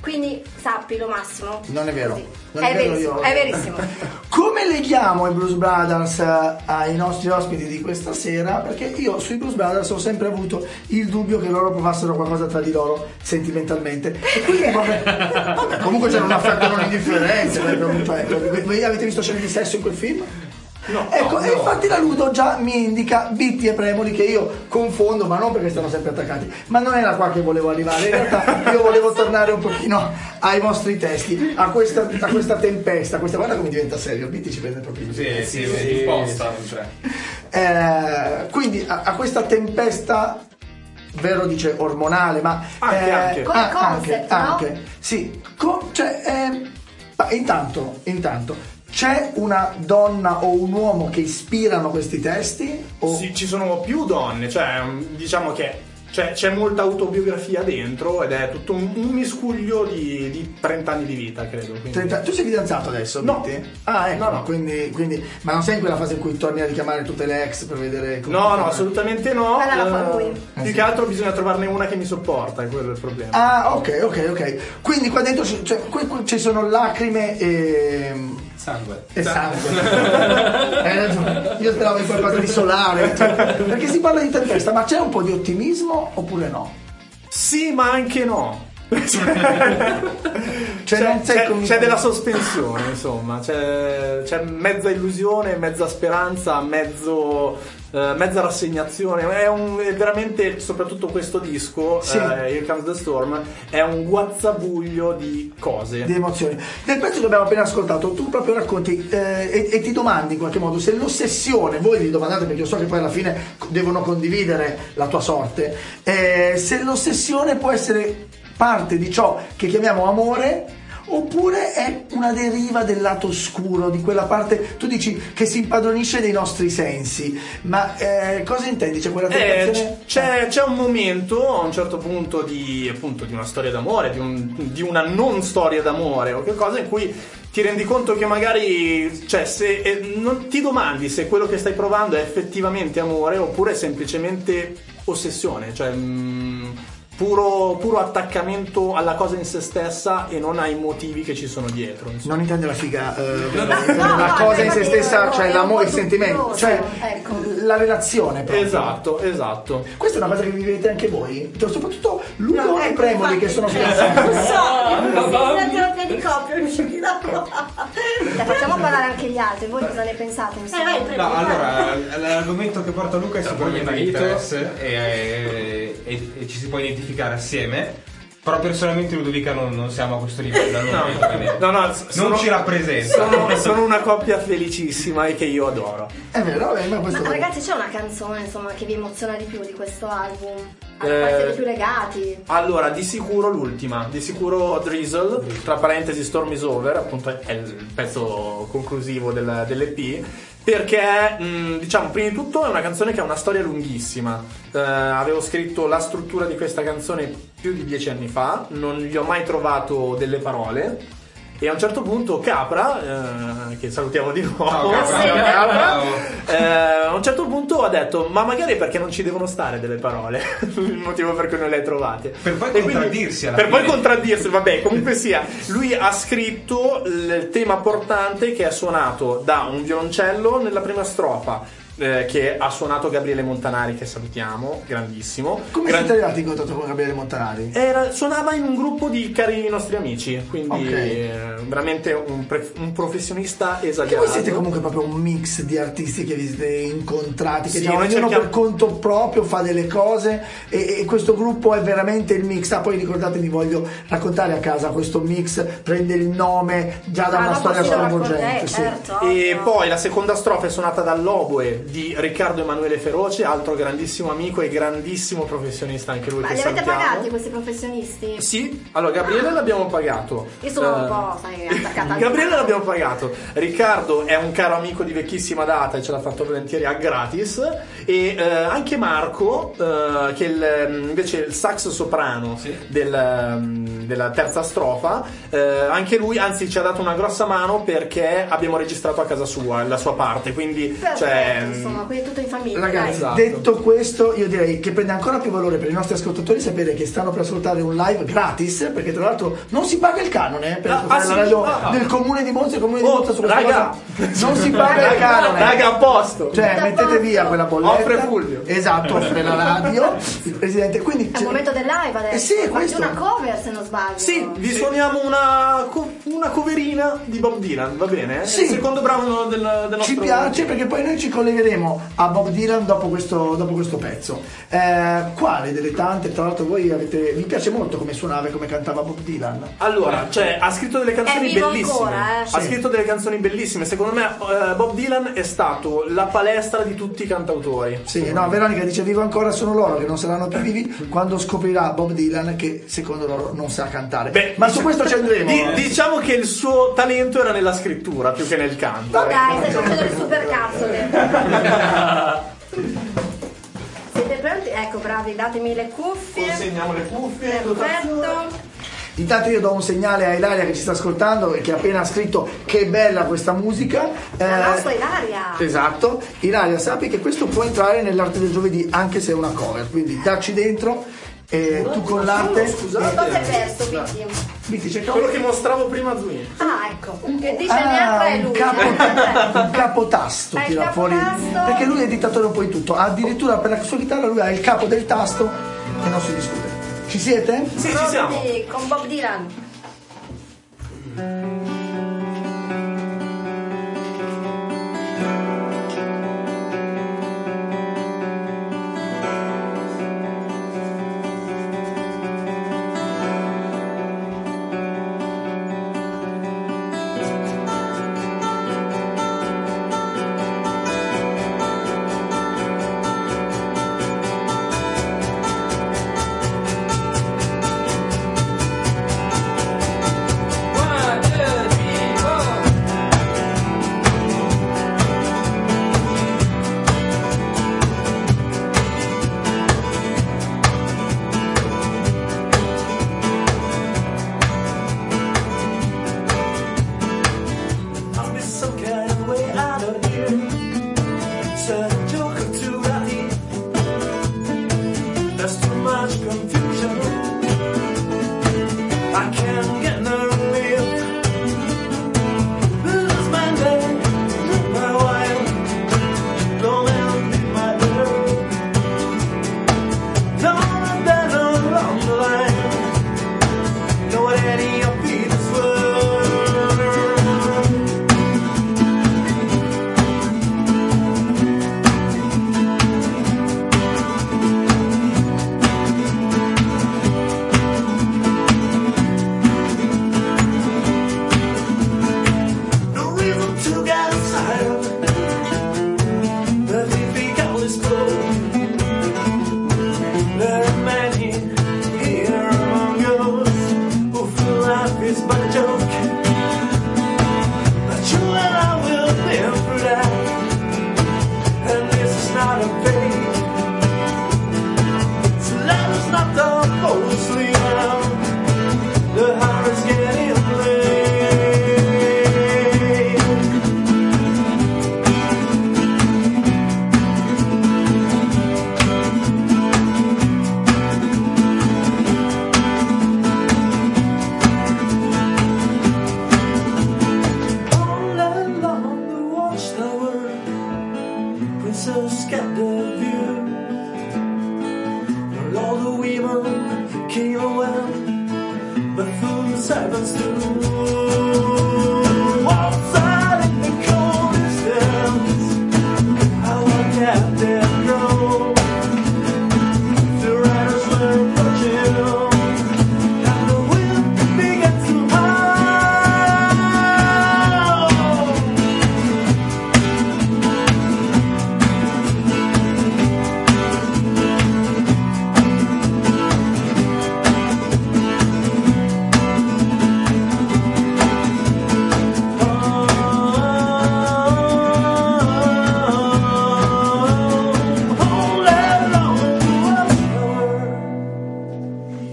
Quindi sappilo, Massimo. Non è vero. Non È è, vero verissimo, io. è verissimo. Come leghiamo i Blues Brothers eh, ai nostri ospiti di questa sera? Perché io sui Blues Brothers ho sempre avuto il dubbio che loro provassero qualcosa tra di loro sentimentalmente. E quindi vabbè, vabbè, comunque c'era un affetto non indifferente. Voi avete visto scene di sesso in quel film? No, ecco, no, e no. infatti la Ludo già mi indica Bitti e Premoli, che io confondo, ma non perché stanno sempre attaccati, ma non era qua che volevo arrivare. In realtà io volevo tornare un pochino ai vostri testi, a questa, a questa tempesta, questa, guarda come diventa serio, Bitti ci prende proprio in Sì, giro. sì, sì, imposta. Cioè. Eh, quindi a, a questa tempesta, vero dice ormonale, ma Anche, eh, anche. Come ah, concept, anche, no? anche, sì, co- cioè, eh, ma intanto, intanto c'è una donna o un uomo che ispirano questi testi? O... Sì, ci sono più donne, cioè diciamo che c'è, c'è molta autobiografia dentro ed è tutto un, un miscuglio di, di trenta anni di vita, credo. Quindi... trenta Tu sei fidanzato adesso? No. Bitti? Ah, ecco, No, no. Quindi, quindi, ma non sei in quella fase in cui torni a richiamare tutte le ex per vedere come No, no, funziona? assolutamente no. Quella la fa Eh, lui. Più che altro bisogna trovarne una che mi sopporta, è quello il problema. Ah, ok, ok, ok. Quindi qua dentro ci, cioè, qui- qui ci sono lacrime e... Sangue. E sangue. Hai ragione. Io speravo in qualcosa di solare, cioè, perché si parla di tempesta, ma c'è un po' di ottimismo oppure no? Sì, ma anche no. Cioè, c'è, non sei c'è- convinto- c'è della sospensione, insomma, c'è, c'è mezza illusione, mezza speranza, mezzo, eh, mezza rassegnazione. È, un, è veramente, soprattutto questo disco, Sì. eh, Here Comes the Storm, è un guazzabuglio di cose. Di emozioni. Nel pezzo che abbiamo appena ascoltato, tu proprio racconti eh, e, e ti domandi in qualche modo se l'ossessione, voi vi domandate perché io so che poi alla fine devono condividere la tua sorte, eh, se l'ossessione può essere parte di ciò che chiamiamo amore oppure è una deriva del lato oscuro, di quella parte, tu dici, che si impadronisce dei nostri sensi, ma eh, cosa intendi? C'è quella Eh, tentazione? c- c'è, c'è un momento a un certo punto di, appunto, di una storia d'amore, di, un- di una non storia d'amore o che cosa in cui ti rendi conto che magari, cioè, se eh, non ti domandi se quello che stai provando è effettivamente amore oppure è semplicemente ossessione, cioè mh, puro, puro attaccamento alla cosa in se stessa e non ai motivi che ci sono dietro, insomma. Non intende la figa, eh, no, intende no, la no, cosa è in se vero, stessa, no, cioè è l'amore, un il po' sentimento, tutto, cioè ecco. la relazione proprio. Esatto, esatto. Questa è una cosa che vivete anche voi? Cioè, soprattutto Ludo No, e ecco, Premoli che infatti, sono eh, fidanzati. Non so, la terapia di coppia usciti da qua. Dai, facciamo parlare anche gli altri, voi cosa ne pensate? Eh, vai, prego, No, vai. allora, l'argomento che porta Luca è sicuramente marito. di interesse e, e- e- e ci si può identificare assieme. Però personalmente Ludovica non, non siamo a questo livello, al No, momento, quindi no, no, non sono- ci rappresenta. Sono, sono una coppia felicissima e che io adoro. È vero, eh, ma questo Ma ragazzi, c'è una canzone insomma che vi emoziona di più di questo album? A Eh, quale siete più legati? Allora, di sicuro l'ultima, di sicuro Drizzle, tra parentesi Storm is Over, appunto è il pezzo conclusivo del- dell'E P, perché mh, diciamo, prima di tutto è una canzone che ha una storia lunghissima. Eh, avevo scritto la struttura di questa canzone più di dieci anni fa, non gli ho mai trovato delle parole. E a un certo punto Capra, eh, che salutiamo di nuovo, Ciao, Capra. Ciao, Capra, Ciao. eh, a un certo punto ha detto ma magari perché non ci devono stare delle parole, il motivo per cui non le hai trovate. Per poi E quindi- contraddirsi alla Per fine. poi contraddirsi, vabbè, comunque sia, lui ha scritto il tema portante che è suonato da un violoncello nella prima strofa, eh, che ha suonato Gabriele Montanari, che salutiamo, grandissimo. Come Gran- siete arrivati in contatto con Gabriele Montanari? Era, suonava in un gruppo di cari nostri amici, quindi Ok. eh, veramente un, pre- un professionista Che esagerato. voi siete comunque proprio un mix di artisti che vi siete incontrati, che Sì, diciamo, noi ognuno cerchiamo- per conto proprio fa delle cose e, e questo gruppo è veramente il mix. Ah, poi ricordatevi, voglio raccontare a casa, questo mix prende il nome già da Ah, una dopo storia sì, lo sconvolgente. racconterei, Sì. certo, E ovvio. poi la seconda strofa è suonata dall'oboe di Riccardo Emanuele Feroce, altro grandissimo amico e grandissimo professionista anche lui. Ma che li avete salutiamo. pagati questi professionisti? Sì, allora Gabriele l'abbiamo pagato. Io sono un Eh, po', sai, attaccata al Gabriele l'abbiamo pagato. Riccardo è un caro amico di vecchissima data e ce l'ha fatto volentieri a gratis. E eh, anche Marco, eh, che è il, invece il sax soprano del, um, della terza strofa, eh, anche lui, anzi, ci ha dato una grossa mano perché abbiamo registrato a casa sua la sua parte. Quindi, cioè, insomma, quindi tutto in famiglia. Ragazzi, dai. detto questo, io direi che prende ancora più valore per i nostri ascoltatori sapere che stanno per ascoltare un live gratis, perché tra l'altro non si paga il canone eh, per Ah, ascoltare ah, la sì? radio Ah. del comune di Monza e il comune Oh, di Monza su questa raga. cosa. Non si paga il canone. Raga, a posto. Cioè, mettete via quella bolletta. Offre Fulvio. Esatto, offre la radio, il presidente. Quindi È il momento del live adesso. Eh sì, Fatti questo. una cover se non sbaglio. Sì, vi suoniamo una, co- una coverina di Bob Dylan, va bene? Sì. Il secondo brano del, del nostro... ci piace perché poi noi ci collegheremo a Bob Dylan dopo questo, dopo questo pezzo. Eh, quale delle tante, tra l'altro voi avete, vi piace molto come suonava e come cantava Bob Dylan? Allora, cioè, ha scritto delle canzoni È vivo bellissime. ancora, eh. Ha Sì. scritto delle canzoni bellissime. Secondo me eh, Bob Dylan è stato la palestra di tutti i cantautori. Sì, no, Veronica dice vivo ancora, sono loro che non saranno più vivi quando scoprirà Bob Dylan che secondo loro non sa cantare. Beh, ma su questo ci andremo. Di- diciamo che il suo talento era nella scrittura più che nel canto. Oh, ecco. dai, stai facendo le super cazzole. Siete pronti? Ecco, bravi, datemi le cuffie. Consegniamo le cuffie. Perfetto. Intanto io do un segnale a Ilaria che ci sta ascoltando e che ha appena scritto che bella questa musica. La Eh, nostra Ilaria. Esatto. Ilaria, sappi che questo può entrare nell'arte del giovedì anche se è una cover, quindi dacci dentro e tu con l'arte. Scusate. Cosa hai perso, Vicky? Vicky, c'è Quello che mostravo prima a Zuini. Ah, ecco. Che dice Ah, ne ha tre un lui. capo- ne ha tre. un capotasto Eh, il tira fuori capotasto. perché lui è dittatore un po' in tutto, addirittura per la sua chitarra lui ha il capo del tasto e non si discute. Ci siete? Sì, ci siamo. Pronti con Bob Dylan.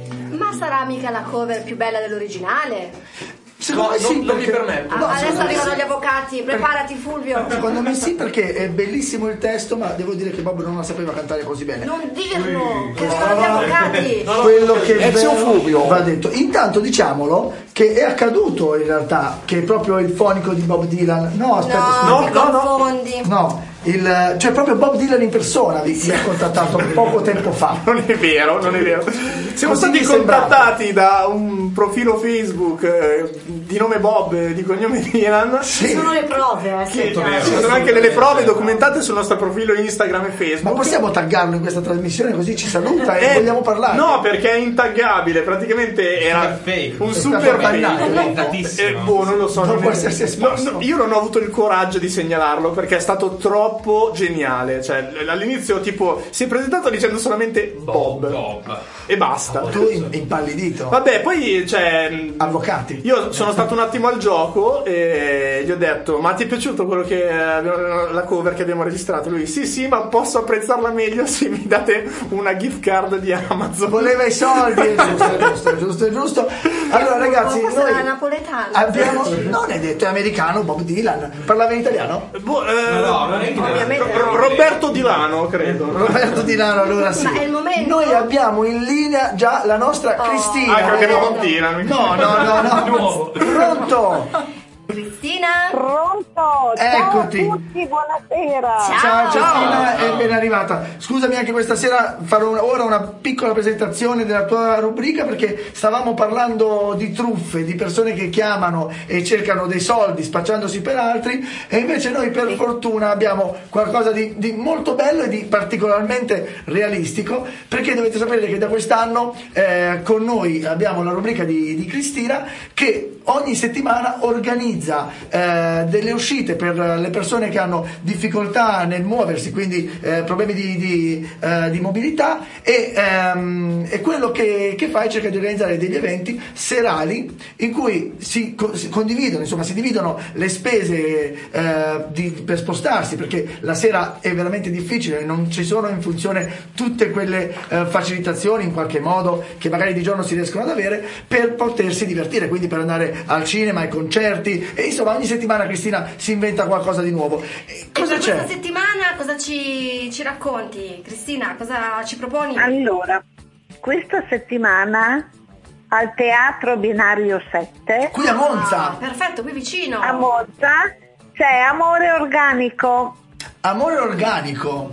Più bella dell'originale? Secondo me sì, non, non mi perché- permetto. Ah, No, adesso secondo me arrivano sì. gli avvocati preparati, preparati Fulvio. Secondo me sì, perché è bellissimo il testo, ma devo dire che Bob non la sapeva cantare così bene. Non dirlo, che sono gli avvocati. Quello che è Ezio Fulvio va detto. Intanto diciamolo che è accaduto in realtà che proprio il fonico di Bob Dylan. No, aspetta, No, scusa. ti confondi. No, il, cioè proprio Bob Dylan in persona vi, vi ha contattato poco tempo fa. Non è vero, non è vero. Siamo Così stati mi sembrava. contattati da un profilo Facebook eh, di nome Bob e di cognome Dylan. Ci sono le prove, eh, Sì, se- ci sono anche delle prove documentate sul nostro profilo Instagram e Facebook. Ma possiamo taggarlo in questa trasmissione così ci saluta e Eh, vogliamo parlare? No, perché è intaggabile, praticamente era un super bannato. Eh, boh, non lo so. Non non può è- essersi esposto. no, no, io non ho avuto il coraggio di segnalarlo perché è stato troppo geniale. Cioè, all'inizio, tipo, si è presentato dicendo solamente Bob, e basta. Tu in- impallidito. Vabbè, poi, cioè, avvocati. Io sono stato un attimo al gioco e gli ho detto: ma ti è piaciuto quello che abbiamo- la cover che abbiamo registrato? Lui: sì, sì, ma posso apprezzarla meglio se mi date una gift card di Amazon. Voleva i soldi, è giusto, è giusto, è giusto, è giusto. Allora, ragazzi, Forse noi era napoletano. abbiamo. Non è detto, è americano, Bob Dylan. Parlava in italiano? Boh, eh, No, non è che- Ovviamente Ro- no. Roberto Dilano, credo. Roberto Dilano, allora sì. Ma è il momento? Noi abbiamo in linea già la nostra Oh. Cristina. Ah, che abbiamo con Dylan. No, no, no, no. Pronto? Cristina? Pronto? Eccoti. Ciao a tutti, buonasera. Ciao, Cristina, è ben arrivata. Scusami, anche questa sera farò una- ora una piccola presentazione della tua rubrica perché stavamo parlando di truffe, di persone che chiamano e cercano dei soldi spacciandosi per altri e invece noi per fortuna abbiamo qualcosa di, di molto bello e di particolarmente realistico perché dovete sapere che da quest'anno eh, con noi abbiamo la rubrica di, di Cristina che ogni settimana organizza eh, delle uscite per le persone che hanno difficoltà nel muoversi, quindi eh, problemi di, di, eh, di mobilità e, ehm, e quello che, che fa è cercare di organizzare degli eventi serali in cui si, co- si condividono, insomma si dividono le spese eh, di- per spostarsi perché la sera è veramente difficile, non ci sono in funzione tutte quelle eh, facilitazioni in qualche modo che magari di giorno si riescono ad avere per potersi divertire, quindi per andare al cinema, ai concerti e insomma ogni settimana Cristina si inventa qualcosa di nuovo. E cosa E per c'è? questa settimana cosa ci, ci racconti? Cristina, cosa ci proponi? Allora, questa settimana al Teatro Binario sette Qui a Monza. Ah, perfetto, qui vicino. a Monza c'è Amore Organico. Amore organico.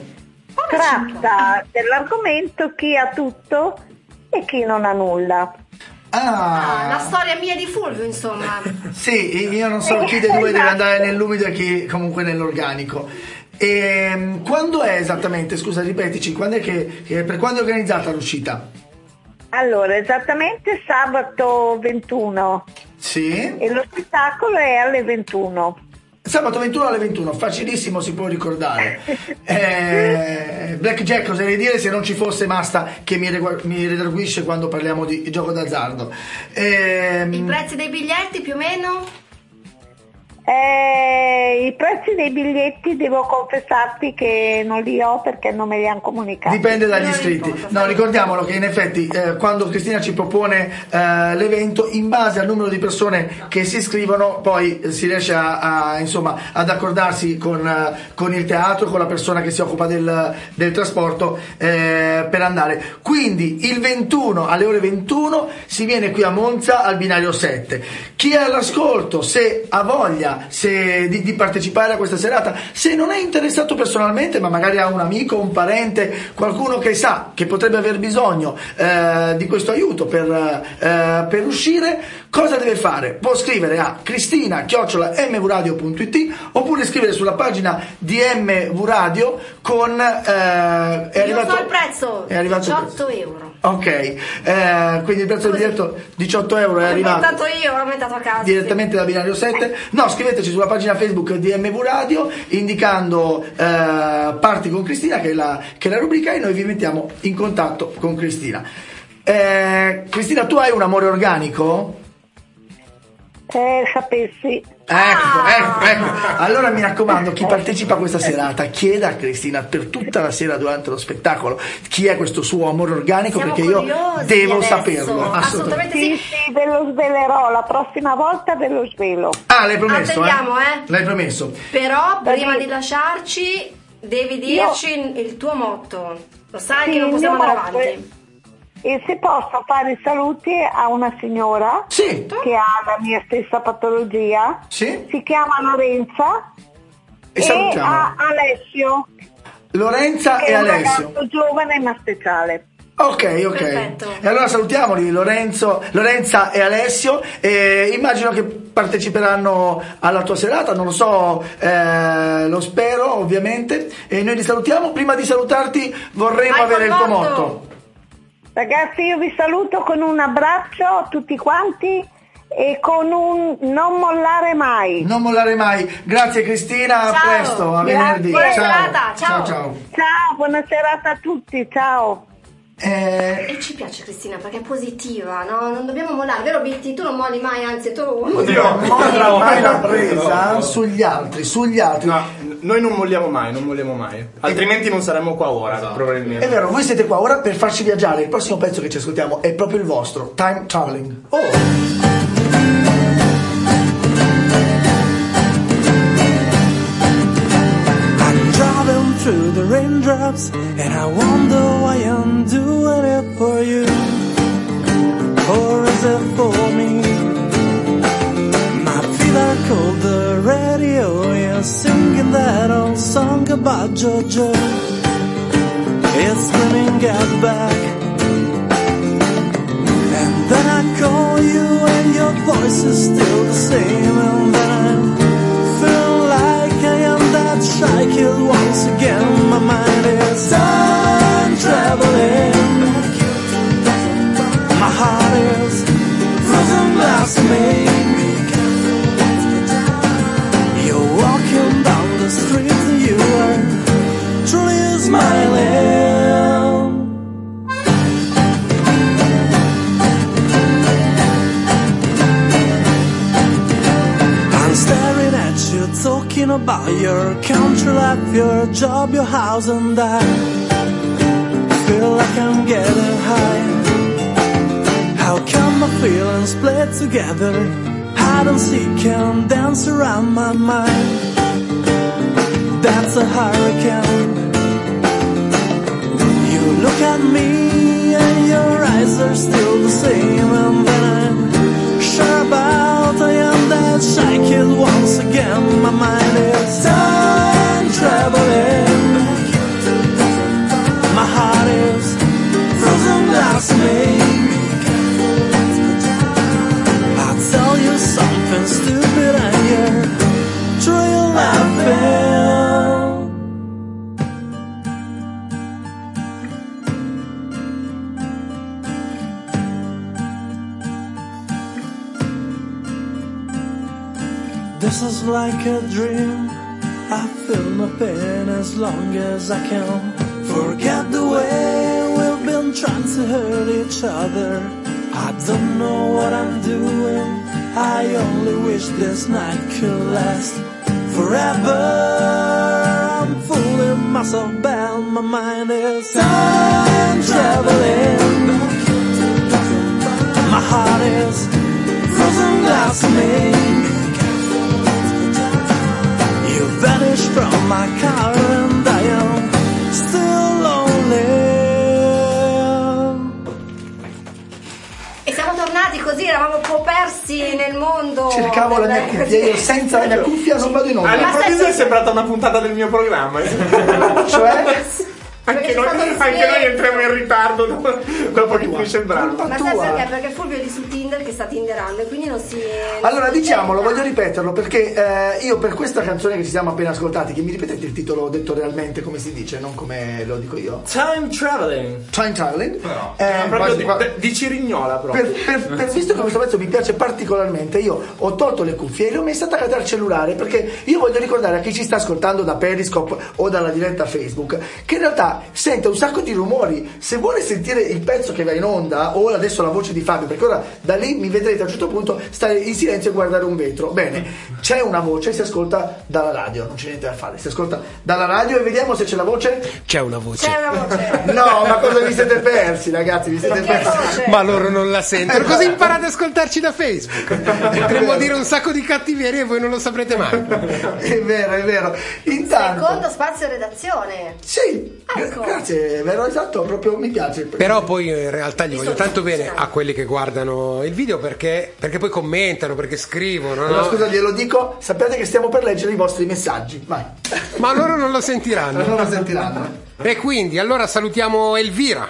Tratta dell'argomento chi ha tutto e chi non ha nulla. Ah, la Ah, storia mia di Fulvio, insomma. sì, io non so chi dei due deve andare nell'umido e chi comunque nell'organico. E quando è esattamente? Scusa, ripetici, quando è che, che- per quando è organizzata l'uscita? Allora, esattamente sabato ventuno Sì. e lo spettacolo è alle ventuno. Sabato ventuno alle ventuno, facilissimo, si può ricordare. Eh, Blackjack, oserei dire, se non ci fosse Masta che mi, regu- mi redarguisce quando parliamo di gioco d'azzardo. Ehm, I prezzi dei biglietti più o meno? Eh, I prezzi dei biglietti devo confessarti che non li ho perché non me li hanno comunicati. Dipende dagli iscritti. No, ricordiamolo che in effetti eh, quando Cristina ci propone eh, l'evento, in base al numero di persone che si iscrivono, poi eh, si riesce a, a, insomma, ad accordarsi con, eh, con il teatro, con la persona che si occupa del, del trasporto eh, per andare. Quindi il ventuno alle ore ventuno si viene qui a Monza al binario sette. Chi è all'ascolto, se ha voglia se, di, di partecipare a questa serata, se non è interessato personalmente, ma magari ha un amico, un parente, qualcuno che sa che potrebbe aver bisogno eh, di questo aiuto per, eh, per uscire, cosa deve fare? Può scrivere a cristina chiocciola m v radio punto i t oppure scrivere sulla pagina di M V Radio con eh, è Io arrivato, so il prezzo, è arrivato il diciotto euro. ok, eh, quindi il prezzo del biglietto diciotto euro è L'ho arrivato aumentato io, l'ho aumentato a casa. direttamente da binario sette. No, scriveteci sulla pagina Facebook di M V Radio indicando eh, Parti con Cristina, che è, la, che è la rubrica, e noi vi mettiamo in contatto con Cristina. Eh, Cristina, tu hai un amore organico? Eh, sapessi. Ecco, ecco, ecco. Allora mi raccomando, chi partecipa a questa serata chieda a Cristina per tutta la sera durante lo spettacolo chi è questo suo amore organico. Siamo perché io curiosi devo adesso. saperlo. Assolutamente sì. Sì, ve lo svelerò, la prossima volta ve lo svelo. Ah, l'hai promesso? Attendiamo, eh? eh. L'hai promesso. Però Va prima bene. di lasciarci devi dirci il- il tuo motto. Lo sai Sì, che non il possiamo mio andare motto è- avanti. E se posso fare i saluti a una signora sì. che ha la mia stessa patologia, sì. si chiama Lorenza, E e, salutiamo. a Alessio, Lorenza che e è un Alessio. ragazzo giovane ma speciale. Ok, ok. Perfetto. E allora salutiamoli Lorenzo, Lorenza e Alessio. E immagino che parteciperanno alla tua serata, non lo so, eh, lo spero ovviamente. E noi li salutiamo. Prima di salutarti vorremmo Vai avere il col tuo motto. motto. Ragazzi, io vi saluto con un abbraccio a tutti quanti e con un non mollare mai. Non mollare mai. Grazie Cristina, a Ciao. presto, a Grazie. venerdì. Buona ciao. serata, ciao. ciao ciao. Ciao, buona serata a tutti, ciao. Eh... E ci piace Cristina perché è positiva, no? Non dobbiamo mollare, vero Bitti? Tu non molli mai, anzi tu... Oddio, molla mai la presa sugli altri, sugli altri. No, noi non molliamo mai, non molliamo mai. Altrimenti non saremmo qua ora, probabilmente. È vero, voi siete qua ora per farci viaggiare. Il prossimo pezzo che ci ascoltiamo è proprio il vostro, Time Traveling. Oh! Driving through the raindrops, and I wonder why I'm doing it for you, or is it for me? My feet are cold, the radio is singing that old song about JoJo. It's screaming, get back. And then I call you and your voice is still the same, and then I feel like I am that shy kid once again. My mind is time traveling. My heart is frozen glass to me. You're walking down the street and you are truly smiling. I'm staring at you, talking about your country life, your job, your house, and I feel like I'm getting high. How come my feelings play together? Hide and seek and dance around my mind. That's a hurricane. You look at me and your eyes are still the same, and then I'm sure about I am that shy kid once again. My mind is time traveling. My heart is frozen glass to me. I'll tell you something stupid and you're truly laughing. This is like a dream. I feel no pain as long as I can forget the way we've been trying to hurt each other. I don't know what I'm doing. I only wish this night could last forever. I'm fooling myself bad. My mind is time traveling. My heart is frozen glass to me. You vanished from my car and I am still lonely. E siamo tornati così, eravamo un po' persi nel mondo. Cercavo la mia del- cuffia, io senza la mia cuffia non vado in onda. All'improvviso è sembrata una puntata del mio programma. Cioè? Anche noi, anche noi entriamo in ritardo dopo, dopo che finisce il brano. Ma sai perché? Perché Fulvio è lì su Tinder che sta tinderando e quindi non si... Allora diciamolo, voglio ripeterlo perché eh, io per questa canzone che ci siamo appena ascoltati, che mi ripetete il titolo detto realmente come si dice, non come lo dico io. Time Traveling. Time Traveling. Eh, proprio qua- di, di Cirignola proprio. Per, per, per visto che questo pezzo mi piace particolarmente, io ho tolto le cuffie e le ho messe attaccate al cellulare perché io voglio ricordare a chi ci sta ascoltando da Periscope o dalla diretta Facebook che in realtà ma sente un sacco di rumori. Se vuole sentire il pezzo che va in onda, o adesso la voce di Fabio, perché ora da lì mi vedrete a un certo punto stare in silenzio e guardare un vetro. Bene, c'è una voce, si ascolta dalla radio, non c'è niente da fare, si ascolta dalla radio e vediamo se c'è la voce. C'è una voce. C'è una voce. No, ma cosa vi siete persi, ragazzi? Vi siete persi. Ma loro non la sentono, così imparate ad ascoltarci da Facebook. Potremmo dire un sacco di cattiverie e voi non lo saprete mai. È vero, è vero. Intanto. Secondo spazio redazione. Sì, ecco. Grazie, è vero, esatto, proprio mi piace. Però poi in realtà gli voglio tanto bene a quelli che guardano il video perché, perché poi commentano, perché scrivono. Allora, no? scusa, glielo dico, sappiate che stiamo per leggere i vostri messaggi. Vai. Ma loro non lo sentiranno. Non lo sentiranno. E quindi allora salutiamo Elvira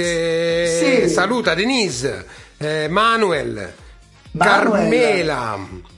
che Sì. saluta Denise, eh, Manuel, Manuel. Carmela,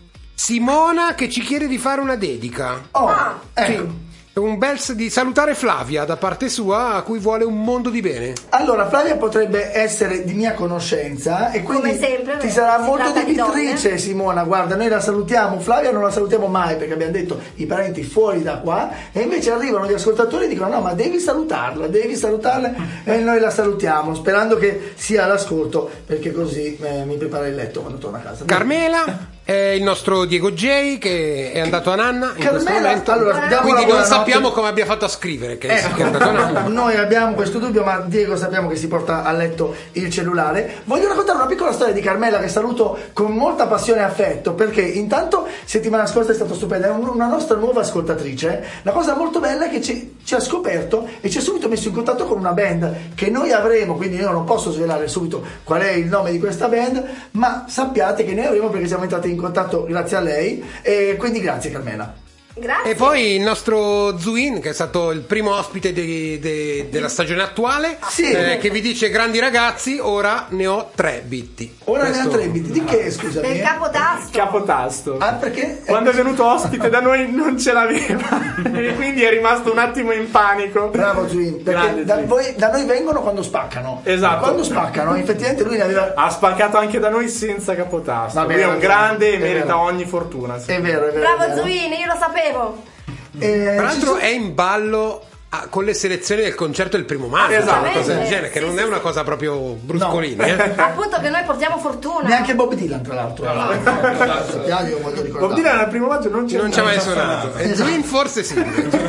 Simona che ci chiede di fare una dedica. Oh, Sì. ecco. Un bel s- di salutare Flavia da parte sua a cui vuole un mondo di bene. Allora, Flavia potrebbe essere di mia conoscenza e quindi Come sempre, ti beh, sarà si molto tratta di debitrice, donne. Simona. Guarda, noi la salutiamo, Flavia non la salutiamo mai perché abbiamo detto i parenti fuori da qua, e invece arrivano gli ascoltatori e dicono no, ma devi salutarla, devi salutarla, e noi la salutiamo sperando che sia all'ascolto, perché così eh, mi prepara il letto quando torno a casa. Carmela è il nostro Diego J che è andato a Nanna in questo Carmela, momento. allora, diamo quindi la non buonanotte. sappiamo come abbia fatto a scrivere che, Ecco, che è andato a Nanna. noi abbiamo questo dubbio, ma Diego sappiamo che si porta a letto il cellulare. Voglio raccontare una piccola storia di Carmela che saluto con molta passione e affetto, perché intanto settimana scorsa è stata stupenda, è un- una nostra nuova ascoltatrice. La cosa molto bella è che ci, ci ha scoperto e ci ha subito messo in contatto con una band che noi avremo, quindi io non posso svelare subito qual è il nome di questa band, ma sappiate che noi avremo perché siamo entrati in contatto grazie a lei, e quindi grazie Carmela. Grazie. E poi il nostro Zuin, che è stato il primo ospite de- de- della stagione attuale, Sì. eh, che vi dice: grandi ragazzi, ora ne ho tre bitti. Ora ne Questo- ha tre bit. Di che, scusami? Del capotasto. Capotasto. Ah, perché? Quando è venuto ospite da noi non ce l'aveva e quindi è rimasto un attimo in panico. Bravo Zuin, perché Grande da, Zuin. voi- da noi vengono quando spaccano. Esatto. Quando spaccano, effettivamente lui ne aveva. Ha spaccato anche da noi senza capotasto. Vabbè, Lui è un vabbè. grande e È merita vero. ogni fortuna. sì. È vero, è vero. è Bravo vero. Zuini, io lo sapevo. Eh, Tra ci l'altro sono- è in ballo ah, con le selezioni del concerto del primo maggio, Esatto. una cosa del Sì, genere, che sì, non sì, è una sì. cosa proprio bruscolina. eh. Appunto che noi portiamo fortuna. Neanche Bob Dylan, tra l'altro. Sappiate, io voglio Bob ricordare. Dylan al primo maggio non c'è Non ci ha mai suonato. E Zuin forse sì.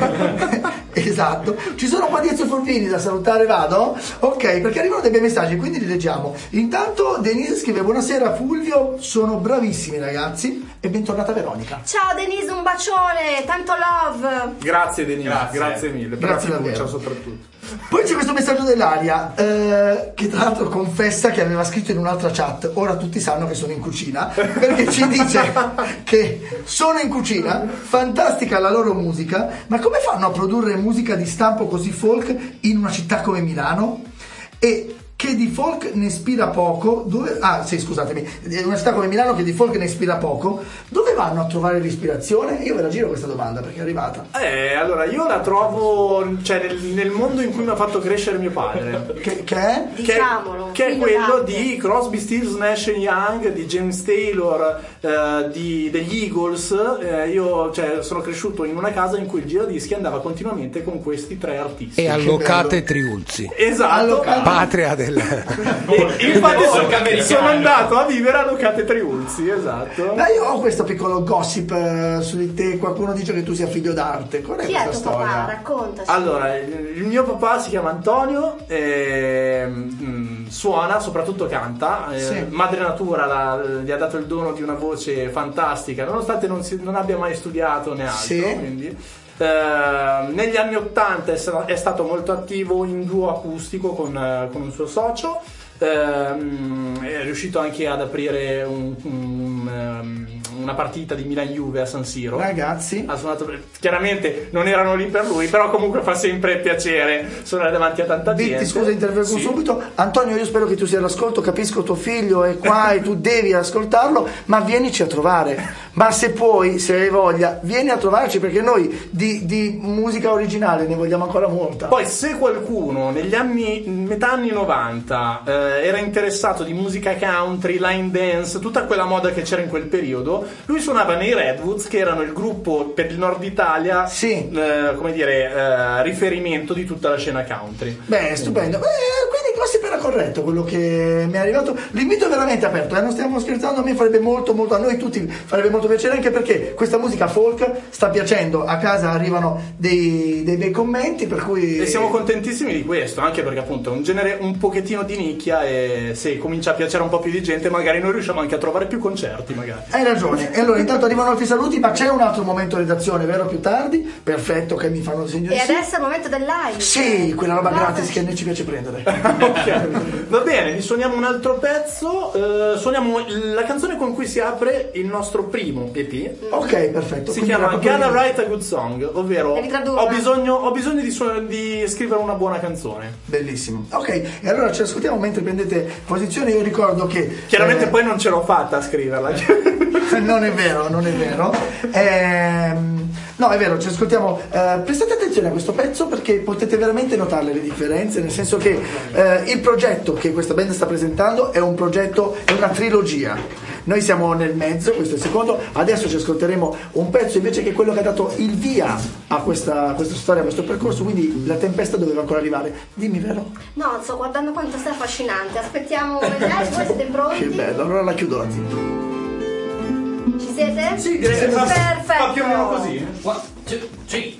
Esatto. Ci sono qua dietro Fulvini da salutare, vado? Ok, perché arrivano dei bei messaggi, quindi li leggiamo. Intanto Denise scrive: buonasera Fulvio, sono bravissimi ragazzi, e bentornata Veronica. Ciao Denise, un bacione, tanto love. Grazie Denise, grazie, Grazie. mille. Grazie per la fiducia davvero. soprattutto. Poi c'è questo messaggio dell'Aria, eh, che tra l'altro confessa che aveva scritto in un'altra chat. Ora tutti sanno che sono in cucina, perché ci dice che sono in cucina, fantastica la loro musica, ma come fanno a produrre musica di stampo così folk in una città come Milano? E che di folk ne ispira poco, dove, ah sì scusatemi, una città come Milano che di folk ne ispira poco, dove vanno a trovare l'ispirazione? Io ve la giro questa domanda perché è arrivata. Eh, allora io la trovo, cioè, nel, nel mondo in cui mi ha fatto crescere mio padre. Che, che è? Che, Diciamolo. che è figlio quello d'arte. di Crosby, Stills, Nash and Young, di James Taylor, eh, di, degli Eagles. Eh, io cioè, sono cresciuto in una casa in cui il giradischi andava continuamente con questi tre artisti. E allocate Triulzi. Esatto. Allocate- Patria del... E infatti sono, sono andato a vivere a Locate Triulzi, esatto. Ma io ho questo piccolo gossip eh, su di te, qualcuno dice che tu sia figlio d'arte. Qual è Chi è questa tuo storia? papà? Raccontaci. Allora, il il mio papà si chiama Antonio, e, mm, suona, soprattutto canta. eh, Sì. Madre Natura la- gli ha dato il dono di una voce fantastica, nonostante non, si- non abbia mai studiato né altro. Sì. Quindi, eh, negli anni Ottanta è, sta- è stato molto attivo in duo acustico con, eh, con un suo socio. Ehm, è riuscito anche ad aprire un- un, ehm, una partita di Milan-Juve a San Siro. Ragazzi, Ha suonato, chiaramente non erano lì per lui, però comunque fa sempre piacere suonare davanti a tanta gente. Vitti, scusa, intervengo Sì. subito. Antonio, io spero che tu sia all'ascolto, capisco tuo figlio è qua e tu devi ascoltarlo, ma vienici a trovare. ma se puoi, se hai voglia, vieni a trovarci, perché noi di, di musica originale ne vogliamo ancora molta. Poi se qualcuno negli anni, metà anni novanta eh, era interessato di musica country, line dance, tutta quella moda che c'era in quel periodo, lui suonava nei Redwoods, che erano il gruppo per il nord Italia, sì. eh, come dire, eh, riferimento di tutta la scena country. Beh, stupendo. Eh, quindi questo era corretto quello che mi è arrivato. L'invito è veramente aperto, eh? Non stiamo scherzando, a me farebbe molto molto, a noi tutti farebbe molto piacere, anche perché questa musica folk sta piacendo, a casa arrivano dei, dei bei commenti, per cui e siamo contentissimi di questo, anche perché appunto è un genere un pochettino di nicchia, e se comincia a piacere un po' più di gente magari noi riusciamo anche a trovare più concerti magari. Hai ragione. E allora intanto arrivano altri saluti, ma c'è un altro momento redazione, vero? Più tardi, perfetto, che mi fanno segno di E sì. adesso è il momento del live. Sì, quella roba gratis che a noi ci piace prendere. Okay. Va bene, vi suoniamo un altro pezzo, eh, suoniamo la canzone con cui si apre il nostro primo E P. Ok, perfetto. Si Quindi chiama era proprio Gotta lì. Write a Good Song, ovvero Devi tradurla. ho bisogno, ho bisogno di, suon- di scrivere una buona canzone. Bellissimo. Ok, e allora ci ascoltiamo mentre prendete posizione. Io ricordo che Chiaramente eh, poi non ce l'ho fatta a scriverla. non è vero, non è vero. Ehm, no, è vero, ci ascoltiamo. Eh, prestate attenzione a questo pezzo, perché potete veramente notarle le differenze, nel senso che eh, il progetto che questa band sta presentando è un progetto, è una trilogia. Noi siamo nel mezzo, questo è il secondo. Adesso ci ascolteremo un pezzo invece che è quello che ha dato il via a questa, a questa storia, a questo percorso. Quindi la tempesta doveva ancora arrivare. Dimmi, vero? No, sto guardando quanto sei affascinante. Aspettiamo il live, voi siete pronti? Che bello, allora la chiudo la zip. Ci siete? Sì, direi che fa- perfetto. fa più o meno così. One, two, three.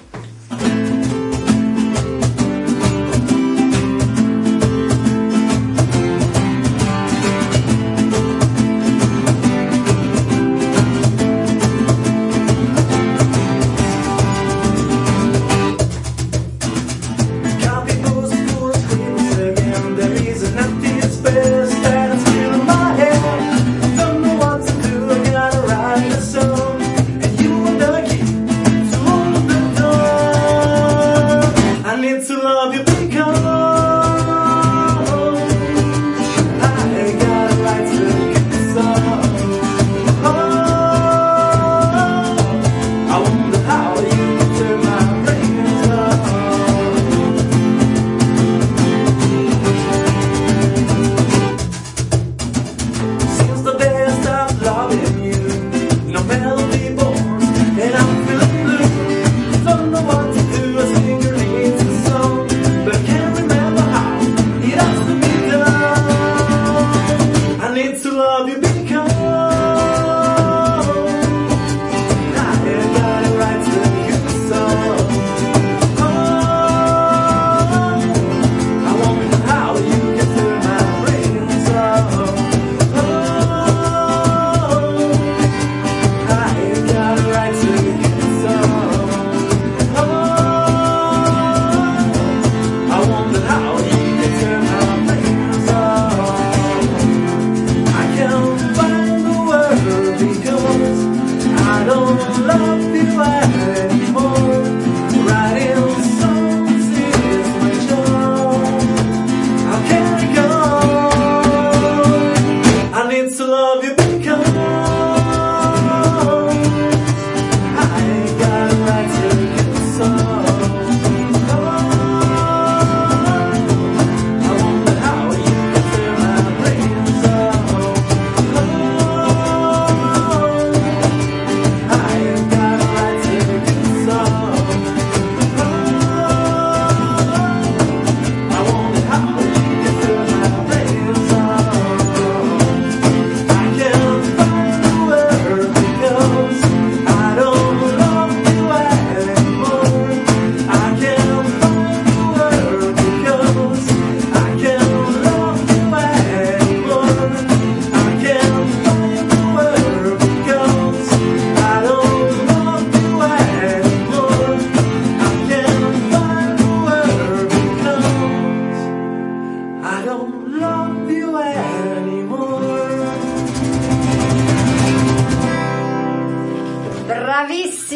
Don't know what to do, I gotta write a song, and you are the key to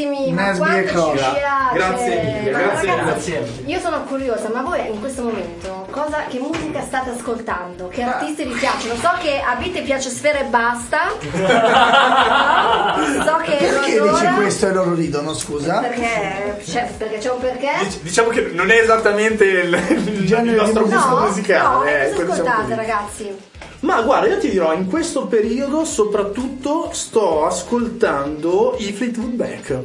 bravissimi, ma Nesby quanto e ci Croce. piace. Grazie mille, Ma grazie, ragazzi, grazie. io sono curiosa, ma voi in questo momento cosa, che musica state ascoltando? Che artisti vi piacciono? So che a Vite piace Sfera e Basta. So che Perché Rodora- dici questo e loro ridono, scusa? Perché c'è, perché c'è un perché? Diciamo che non è esattamente il, il nostro gusto No, musicale. no, eh, cosa diciamo ascoltate così. ragazzi? Ma guarda, io ti dirò, in questo periodo soprattutto sto ascoltando i Fleetwood Mac.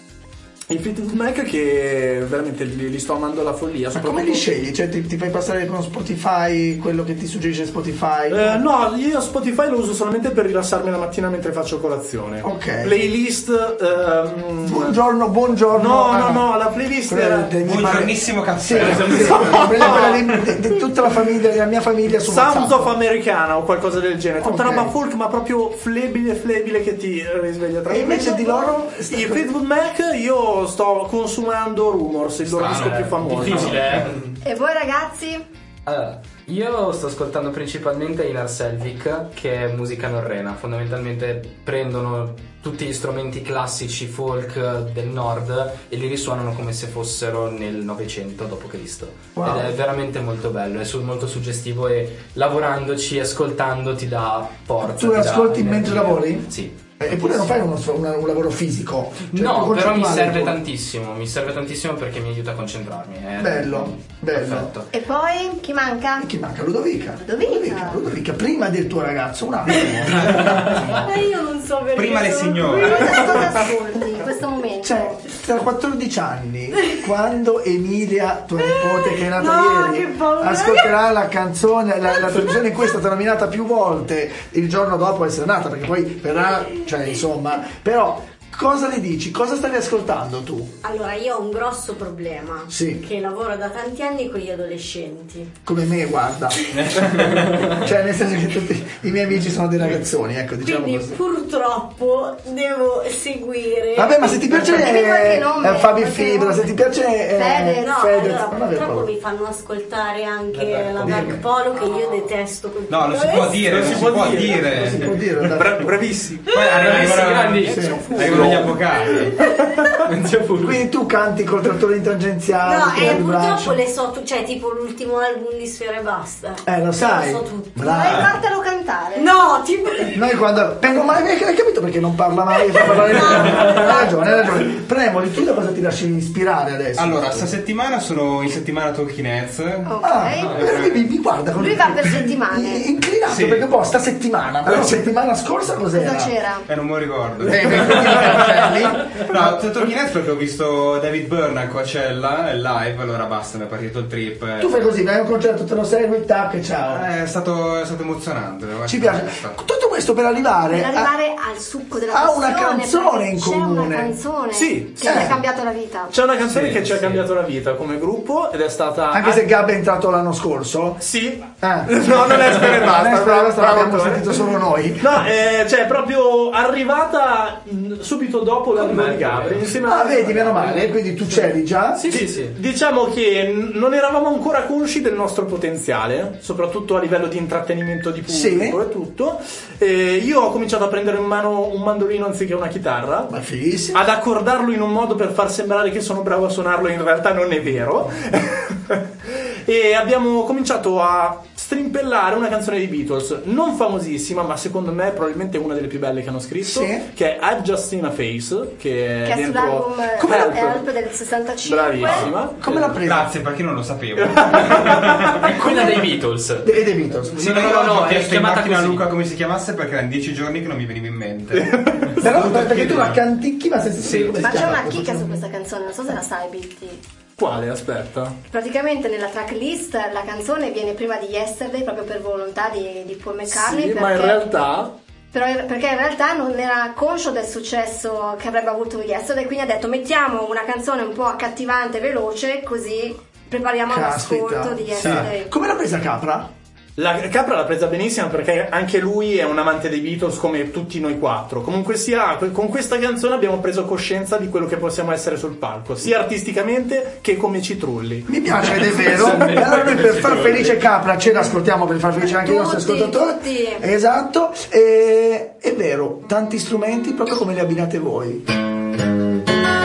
I Fleetwood Mac che veramente li, li sto amando alla follia. Ma come li scegli? Cioè ti, ti fai passare con Spotify quello che ti suggerisce Spotify? Eh, no, io Spotify lo uso solamente per rilassarmi la mattina mentre faccio colazione. Ok. Playlist. ehm, Buongiorno, buongiorno. No, Ah, no, no, la playlist quella era. del- del- Buongiornissimo Sì, caffè. sì, sì, quella- quella di, di- di tutta la famiglia, della mia famiglia su Sounds WhatsApp. of Americana o qualcosa del genere. Tutta Ok. roba folk, ma proprio flebile, flebile che ti risveglia tra E invece di loro? I Fleetwood Mac io sto consumando Rumors, il loro Strano, disco eh. più famoso. Difficile, eh? E voi ragazzi? Allora, io sto ascoltando principalmente Inar Selvik, che è musica norrena. Fondamentalmente prendono tutti gli strumenti classici folk del nord e li risuonano come se fossero nel Novecento dopo Cristo. Wow. Ed è veramente molto bello, è su- molto suggestivo e lavorandoci, ascoltando ti dà forza. Tu ti dà ascolti mentre energia. lavori? Sì. Eppure non fai uno- un, un lavoro fisico. Cioè, No, più però mi concettuale serve tu. tantissimo, mi serve tantissimo perché mi aiuta a concentrarmi. È Bello, bello. perfetto. E poi chi manca? Chi manca? Ludovica. Ludovica. Ludovica, prima del tuo ragazzo, un attimo. Ma io non so perché. Prima le sono signore. qui. Cosa ascolti in questo momento? Cioè, tra quattordici anni, quando Emilia, tua nipote che è nata No, ieri, che paura. ascolterà la canzone, la, la trasmissione in cui è stata nominata più volte il giorno dopo essere nata, perché poi verrà, cioè insomma, però cosa le dici? Cosa stavi ascoltando tu? Allora, io ho un grosso problema. Sì. Che lavoro da tanti anni con gli adolescenti. Come me, guarda. Cioè, nel senso che tutti i miei amici sono dei ragazzoni, ecco, diciamo Quindi così. purtroppo devo seguire. Vabbè, ma se ti piace Dimmi qualche nome, eh, Fabi qualche Fibra, nome. se ti piace eh, Fede, No, Fedez, allora non aver purtroppo paura. mi fanno ascoltare anche Black la Polo. Dark Polo che io detesto. con No, non tutto si può il dire, non si può Non si dire. può dire, dai. Bra- bravissimi. Poi arrivano, grandi. arrivano gli avvocati. Quindi tu canti col trattore in tangenziale, No, con eh, il purtroppo braccio. le so tu, cioè tipo l'ultimo album di Sfera e Basta. Eh, lo sai. Lo so tutti. Vorrei Bravo. fartelo cantare. No, tipo. Noi quando vengo mai hai capito perché non parla mai, fa parlare hai ragione, hai ragione. Premoli, tu da cosa ti lasci ispirare adesso? Allora, sta settimana sono in settimana Talking Heads. Ok. Ah, eh, mi, mi guarda con Lui va per settimane. inclinato Sì. perché poi sta settimana, però settimana scorsa cos'era? Cosa c'era? Eh, non me lo ricordo. Eh, mi- mi- mi- No, Talking Heads perché ho visto David Byrne a Coachella live, allora basta, mi è partito il trip. eh. Tu fai così, vai a un concerto, te lo segui, tac e ciao. Eh, È stato, è stato emozionante. devo Ci essere piace. onesto. Tutto questo per arrivare, Per a- arrivare al succo della ha una passione, canzone perché in c'è comune. una canzone Sì, che sì. mi ha cambiato la vita. C'è una canzone Sì, che ci ha sì. cambiato la vita come gruppo ed è stata. anche se Gab è entrato l'anno scorso. Sì. Ah. No, non è Sfera e Basta, Non è Sfera e bravo, Basta, bravo, l'abbiamo Tore. sentito solo noi. No, eh, cioè proprio arrivata mh, subito dopo l'arrivo di Gabri insieme Ah, a vedi, meno male, quindi tu c'eri già? Sì, sì, sì. Diciamo che n- non eravamo ancora consci del nostro potenziale, soprattutto a livello di intrattenimento di pubblico Sì. e tutto. E io ho cominciato a prendere in mano un mandolino anziché una chitarra, Ma fighissimo. ad accordarlo in un modo per far sembrare che sono bravo a suonarlo, in realtà non è vero. E abbiamo cominciato a strimpellare una canzone dei Beatles, non famosissima, ma secondo me probabilmente una delle più belle che hanno scritto, Sì. che è I've Just Seen a Face, che è Che è dentro sull'album eh, Come la- Help del sessantacinque. Bravissima. Come l'ha presa? Grazie, perché non lo sapevo. È quella dei Beatles. E dei Beatles. Sì, no, no, no, no, ho è chiesto in chiamata macchina a così. Luca come si chiamasse perché erano dieci giorni che non mi veniva in mente. Però perché tu la canticchi ma senza sapere come Ma si c'è chiama. una chicca su questa canzone, non so se la sai, Bitti. Quale? Aspetta. Praticamente nella tracklist la canzone viene prima di Yesterday proprio per volontà di, di Paul McCartney. Sì, perché, ma in realtà però, perché in realtà non era conscio del successo che avrebbe avuto Yesterday, quindi ha detto mettiamo una canzone un po' accattivante, veloce, così prepariamo Caspita. l'ascolto di Sì. Yesterday. Come l'ha presa Capra? la Capra l'ha presa benissimo perché anche lui è un amante dei Beatles come tutti noi quattro. Comunque sia, con questa canzone abbiamo preso coscienza di quello che possiamo essere sul palco, sia artisticamente che come citrulli. Mi piace ed è vero. E allora noi per far felice Capra ce l'ascoltiamo per far felice anche i nostri Tutti, ascoltatori. tutti. Esatto. E, è vero, tanti strumenti proprio come li abbinate voi.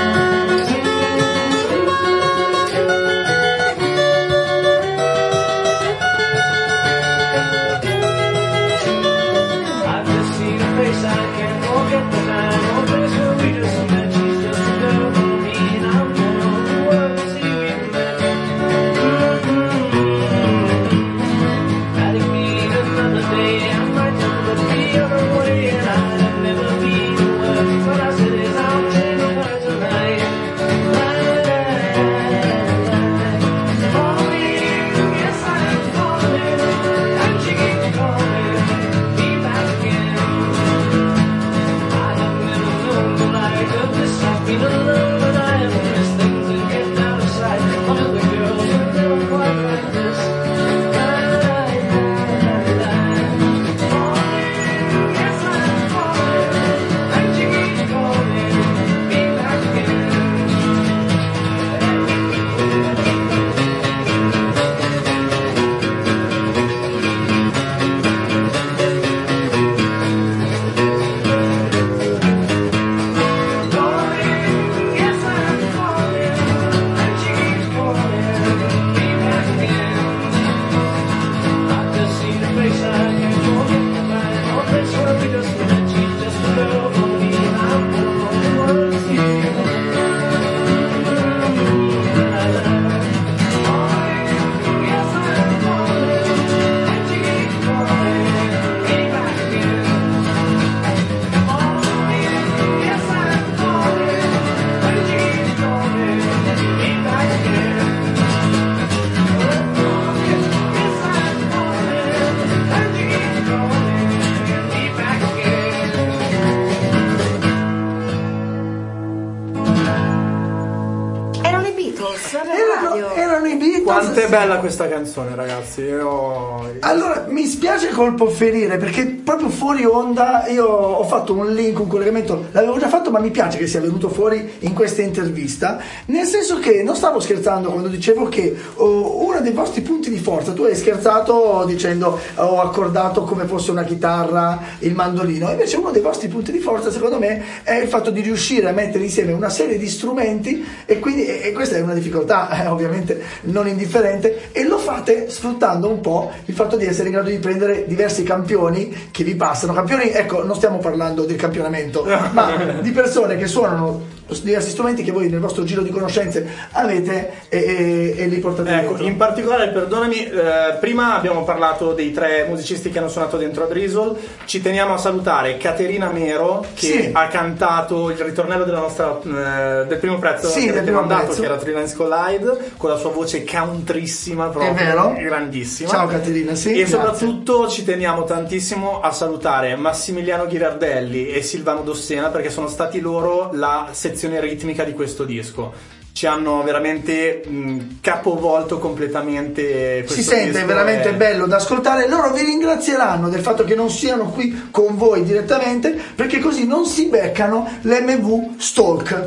Beatles alla Erano, radio. erano i Beatles. Quanto è sì. bella questa canzone, ragazzi. Io... Allora, mi spiace colpo ferire perché proprio fuori onda io ho fatto un link, un collegamento, l'avevo già fatto, ma mi piace che sia venuto fuori in questa intervista, nel senso che non stavo scherzando quando dicevo che oh, uno dei vostri punti di forza, tu hai scherzato dicendo ho accordato come fosse una chitarra il mandolino, invece uno dei vostri punti di forza secondo me è il fatto di riuscire a mettere insieme una serie di strumenti e quindi e, e questa è una difficoltà eh, ovviamente non indifferente, e lo fate sfruttando un po' il fatto di essere in grado di prendere diversi campioni che vi passano, campioni, ecco, non stiamo parlando del campionamento ma di persone che suonano diversi strumenti che voi nel vostro giro di conoscenze avete e, e, e li portate ecco, dentro. in particolare, perdonami, eh, prima abbiamo parlato dei tre musicisti che hanno suonato dentro a Drizzle. Ci teniamo a salutare Caterina Mero che Sì. ha cantato il ritornello della nostra, eh, del primo prezzo Sì, che del avete primo mandato, pezzo. che era Three Lines Collide, con la sua voce countrissima proprio, È vero? grandissima. Ciao Caterina, sì, e grazie. soprattutto ci teniamo tantissimo a salutare Massimiliano Ghirardelli e Silvano Dossena, perché sono stati loro la sezione ritmica di questo disco. Ci hanno veramente mh, capovolto completamente questo Si sente disco veramente e- bello da ascoltare. Loro vi ringrazieranno del fatto che non siano qui con voi direttamente, perché così non si beccano l'M V Stalk.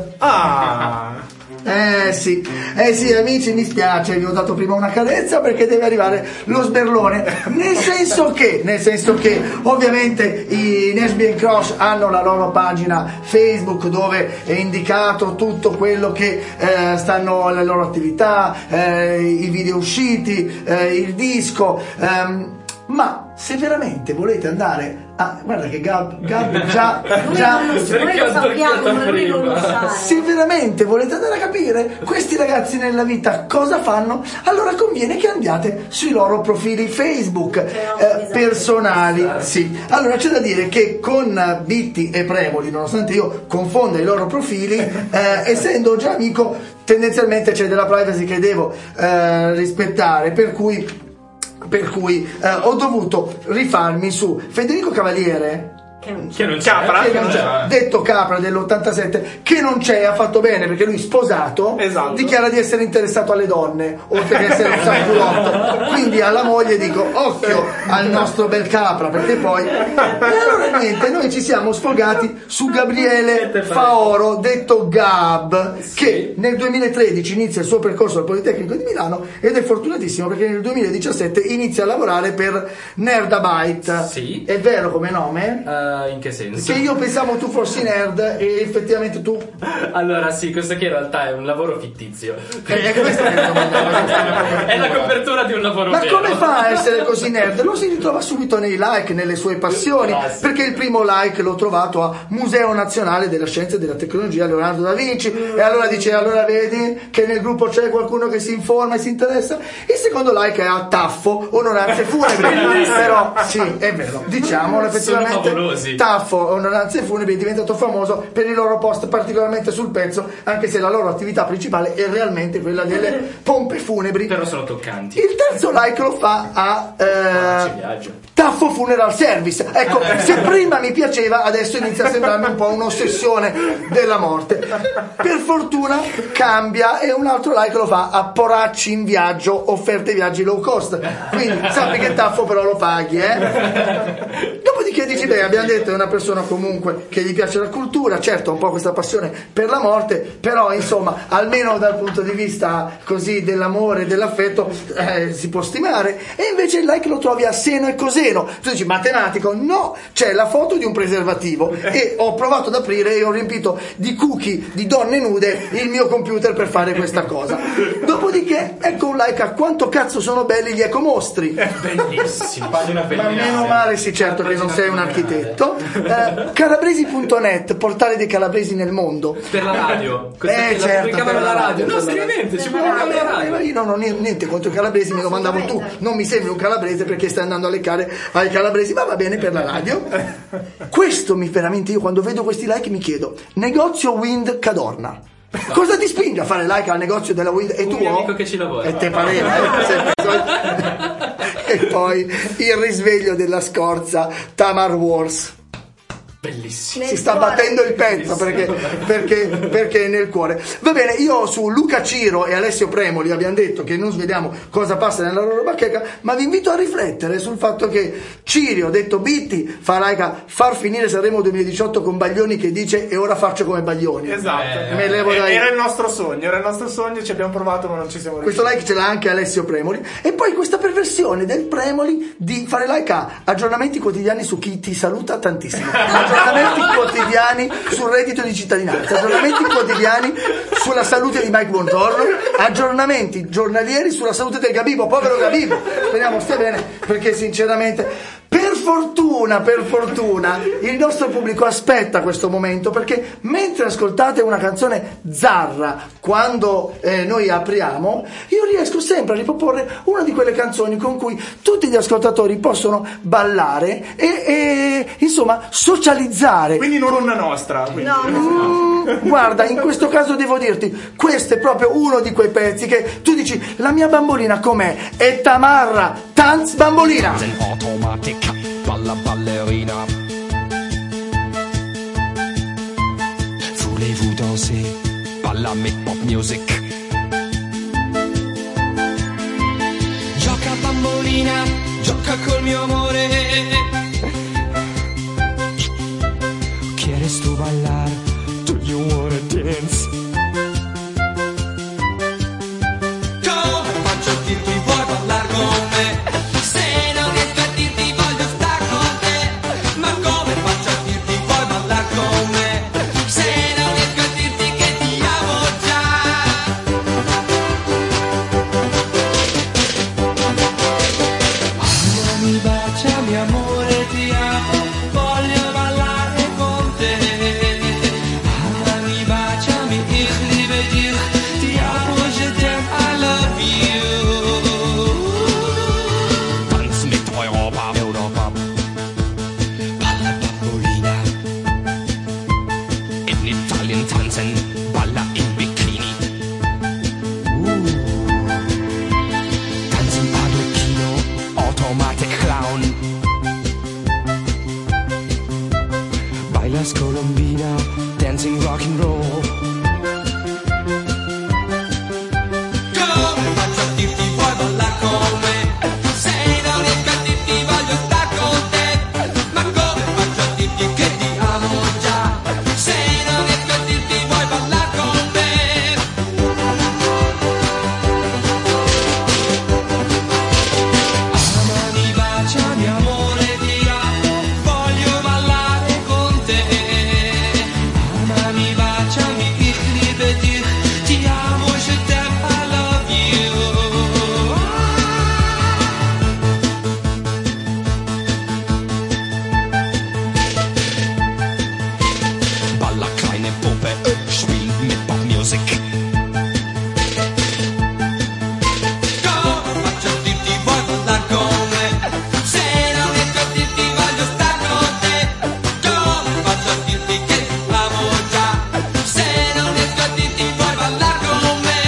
Ah! Eh sì, eh sì amici, mi spiace, vi ho dato prima una carezza perché deve arrivare lo sberlone, nel senso che, nel senso che ovviamente i Nesby and Cross hanno la loro pagina Facebook dove è indicato tutto quello che eh, stanno le loro attività, eh, i video usciti, eh, il disco, ehm, ma se veramente volete andare a, guarda che Gab, Gab già, già Noi lo sappiamo, ma lui non lo sa. se veramente volete andare a capire questi ragazzi nella vita cosa fanno, allora conviene che andiate sui loro profili Facebook eh, personali. Sì. Allora c'è da dire che con Bitti e Prevoli, nonostante io confonda i loro profili, eh, essendo già amico, tendenzialmente c'è della privacy che devo eh, rispettare, per cui per cui eh, ho dovuto rifarmi su Federico Cavaliere, Che non c'è. Capra, che che non non c'è, c'è. detto Capra dell'ottantasette, che non c'è, ha fatto bene perché lui sposato Esatto. dichiara di essere interessato alle donne oltre che essere un sanculotto, quindi alla moglie dico occhio al nostro bel Capra, perché poi e allora niente, noi ci siamo sfogati su Gabriele Faoro detto Gab, che nel duemilatredici inizia il suo percorso al Politecnico di Milano ed è fortunatissimo perché nel duemiladiciassette inizia a lavorare per Nerdabyte. Sì. È vero come nome? Eh, in che senso? Che io pensavo tu fossi nerd e effettivamente tu. Allora sì, questo che in realtà è un lavoro fittizio. Eh, questa è la domanda. È la copertura di un lavoro Ma vero. come fa a essere così nerd? Lo si ritrova subito nei like, nelle sue passioni, Grazie. perché il primo like l'ho trovato a Museo Nazionale della Scienza e della Tecnologia Leonardo da Vinci, e allora dice, allora vedi che nel gruppo c'è qualcuno che si informa e si interessa. Il secondo like è a Taffo, Onoranze Funebri. Però sì, è vero, diciamolo effettivamente, favolosi. Taffo, Onoranze Funebri è diventato famoso per i loro post particolarmente sul pezzo, anche se la loro attività principale è realmente quella delle pompe funebri. Però sono toccanti. Il terzo like lo fa a Ci eh, viaggio. Taffo Funeral Service. Ecco, se prima mi piaceva, adesso inizia a sembrarmi un po' un'ossessione della morte. Per fortuna cambia e un altro like lo fa a Poracci in viaggio, offerte viaggi low cost. Quindi sappi che Taffo però lo paghi, eh. Dopodiché dici, beh, abbiamo detto è una persona comunque che gli piace la cultura, certo ha un po' questa passione per la morte, però insomma, almeno dal punto di vista così dell'amore e dell'affetto eh, si può stimare. E invece il like lo trovi a seno e coseno. Tu dici matematico? No, c'è la foto di un preservativo e ho provato ad aprire e ho riempito di cookie di donne nude il mio computer per fare questa cosa. Dopodiché ecco un like a quanto cazzo sono belli gli ecomostri. Bellissimo. Pagina Ma bellissima. meno male, sì, certo che non sei un architetto. Eh, calabresi punto net, portale dei calabresi nel mondo. Per la radio. Questa Eh, che la certo, pubblicavano per la alla radio. radio. No, seriamente, ci Eh, pubblicavano alla radio. eh, Io non ho niente, niente contro i calabresi, mi domandavo tu, non mi sembri un calabrese perché stai andando a leccare ai calabresi, ma va bene per la radio. Questo mi veramente, io quando vedo questi like mi chiedo, negozio Wind Cadorna. Cosa ti spinge a fare like al negozio della Wind? E Un tu? mio amico che ci lavora. E te pareva, eh? Sempre. E poi il risveglio della scorza Tamar Wars. Bellissimo. Si sta battendo il petto perché, perché, perché è nel cuore. Va bene, io su Luca Ciro e Alessio Premoli abbiamo detto che non svediamo cosa passa nella loro bacheca, ma vi invito a riflettere sul fatto che Cirio, detto Bitti, farà far finire Sanremo duemiladiciotto con Baglioni che dice e ora faccio come Baglioni. Esatto. Eh, Me levo dai... Era il nostro sogno, era il nostro sogno, ci abbiamo provato ma non ci siamo riusciti. Questo like ce l'ha anche Alessio Premoli. E poi questa perversione del Premoli di fare like a aggiornamenti quotidiani su chi ti saluta tantissimo. Aggiornamenti quotidiani sul reddito di cittadinanza, aggiornamenti quotidiani sulla salute di Mike Bongiorno, aggiornamenti giornalieri sulla salute del Gabibo, povero Gabibo. Speriamo stia bene, perché sinceramente per fortuna, per fortuna il nostro pubblico aspetta questo momento, perché mentre ascoltate una canzone zarra quando eh, noi apriamo, io riesco sempre a riproporre una di quelle canzoni con cui tutti gli ascoltatori possono ballare e, e insomma socializzare. Quindi non una nostra. No, mm, guarda, in questo caso devo dirti, questo è proprio uno di quei pezzi che tu dici la mia bambolina com'è? È Tamarra, Tanz Bambolina. Automatica, balla ballerina. Voulez-vous danser? Balla mit pop music. Gioca bambolina, gioca col mio amore. ¿Quieres tu bailar? Do you wanna dance? Come faccio a dirti vuoi ballare con me? Se non riesco a dirti voglio star con te. Ma come faccio a dirti vuoi ballare con me? Se non riesco a dirti che ti amo già. Amami, baciami amore, ti amo, voglio ballare con te. Amami, baciami, ich liebe dich, ti amo, je t'aime, I love you. Tanz mit Europa, Europa. Balla bambolina. In Italien tanzen, balla in Bikini. Uh. Tanzen Arlecchino, Automatic Clown. Bailas Colombina, dancing rock and roll. Come faccio a dirti vuoi ballare con me? Se non riesco a dirti voglio star con te. Ma come faccio a dirti che ti amo già? Se non riesco a dirti vuoi ballare con me? Amami, baciami amore, ti amo, voglio ballare con te. Amami, baciami, ich liebe dich, ti amo, je t'aime, I love you. Balla kleine Puppe, spiel mit Pop Music. Come faccio a dirti vuoi ballare con me? Se non riesco a dirti voglio star con te. Come faccio a dirti che ti amo già? Se non riesco a dirti vuoi ballare con me?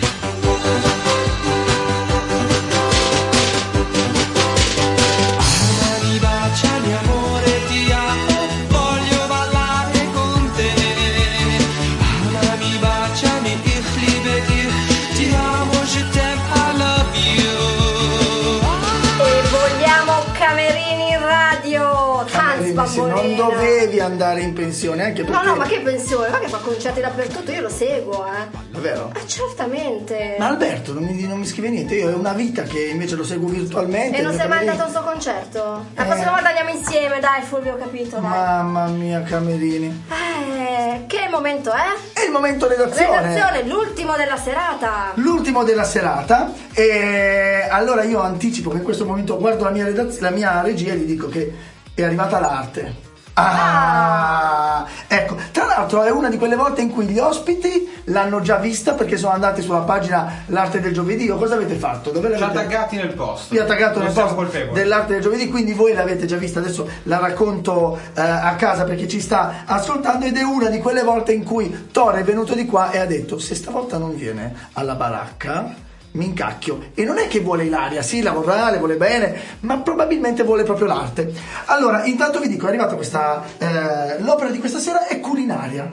Amami, baciami amore, ti amo, voglio ballare con te. Amami, baciami, ich liebe dich, ti amo, je t'aime, I love you. E vogliamo Camerini in radio. Tanz Bambolina. Non dovevi andare in pensione, anche perché... No, no, ma che pensione? Ma che fa concerti dappertutto, io lo seguo, eh. Davvero? Eh, certamente. Ma Alberto non mi, non mi scrive niente, io è una vita che invece lo seguo virtualmente. E non mi sei mai Camerini- andato a un suo concerto? La Eh. prossima volta andiamo insieme, dai, Fulvio, ho capito, dai. Mamma mia, Camerini. Eh, che momento è? È il momento redazione. Redazione, l'ultimo della serata. L'ultimo della serata. E allora io anticipo che in questo momento guardo la mia, redaz- la mia regia e gli dico che è arrivata l'arte. Ah, ecco, tra l'altro è una di quelle volte in cui gli ospiti l'hanno già vista perché sono andati sulla pagina L'Arte del Giovedì. O cosa avete fatto? Dove Ci l'avete? ha taggati nel post. Vi ha taggato Non nel siamo post colpevoli. dell'Arte del Giovedì, quindi voi l'avete già vista. Adesso la racconto eh, a casa perché ci sta ascoltando, ed è una di quelle volte in cui Tore è venuto di qua e ha detto: se stavolta non viene alla baracca mi incacchio. E non è che vuole Ilaria, sì, la vorrà, le vuole bene, ma probabilmente vuole proprio l'arte. Allora, intanto vi dico, è arrivata questa eh, l'opera di questa sera è culinaria.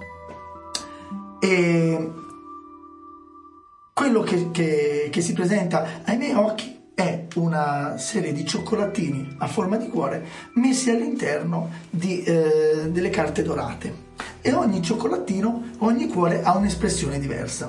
E quello che, che, che si presenta ai miei occhi è una serie di cioccolatini a forma di cuore messi all'interno di, eh, delle carte dorate, e ogni cioccolatino, ogni cuore ha un'espressione diversa.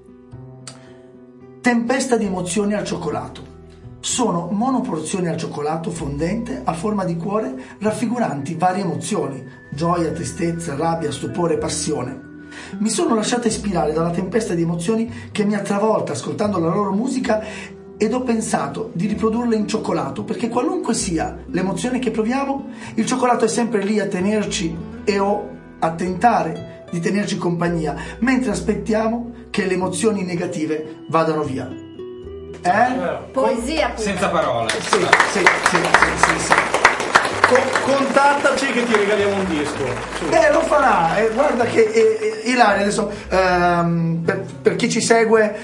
Tempesta di emozioni al cioccolato. Sono monoporzioni al cioccolato fondente a forma di cuore raffiguranti varie emozioni: gioia, tristezza, rabbia, stupore, passione. Mi sono lasciata ispirare dalla tempesta di emozioni che mi ha travolta ascoltando la loro musica, ed ho pensato di riprodurle in cioccolato, perché qualunque sia l'emozione che proviamo, il cioccolato è sempre lì a tenerci e o a tentare di tenerci compagnia, mentre aspettiamo che le emozioni negative vadano via. Eh? Poesia pura. Senza parole. Sì, sì, sì, sì, sì, sì. Con- contattaci che ti regaliamo un disco. Su. Eh, lo farà. Eh, guarda che eh, Ilaria adesso, ehm, per, per chi ci segue,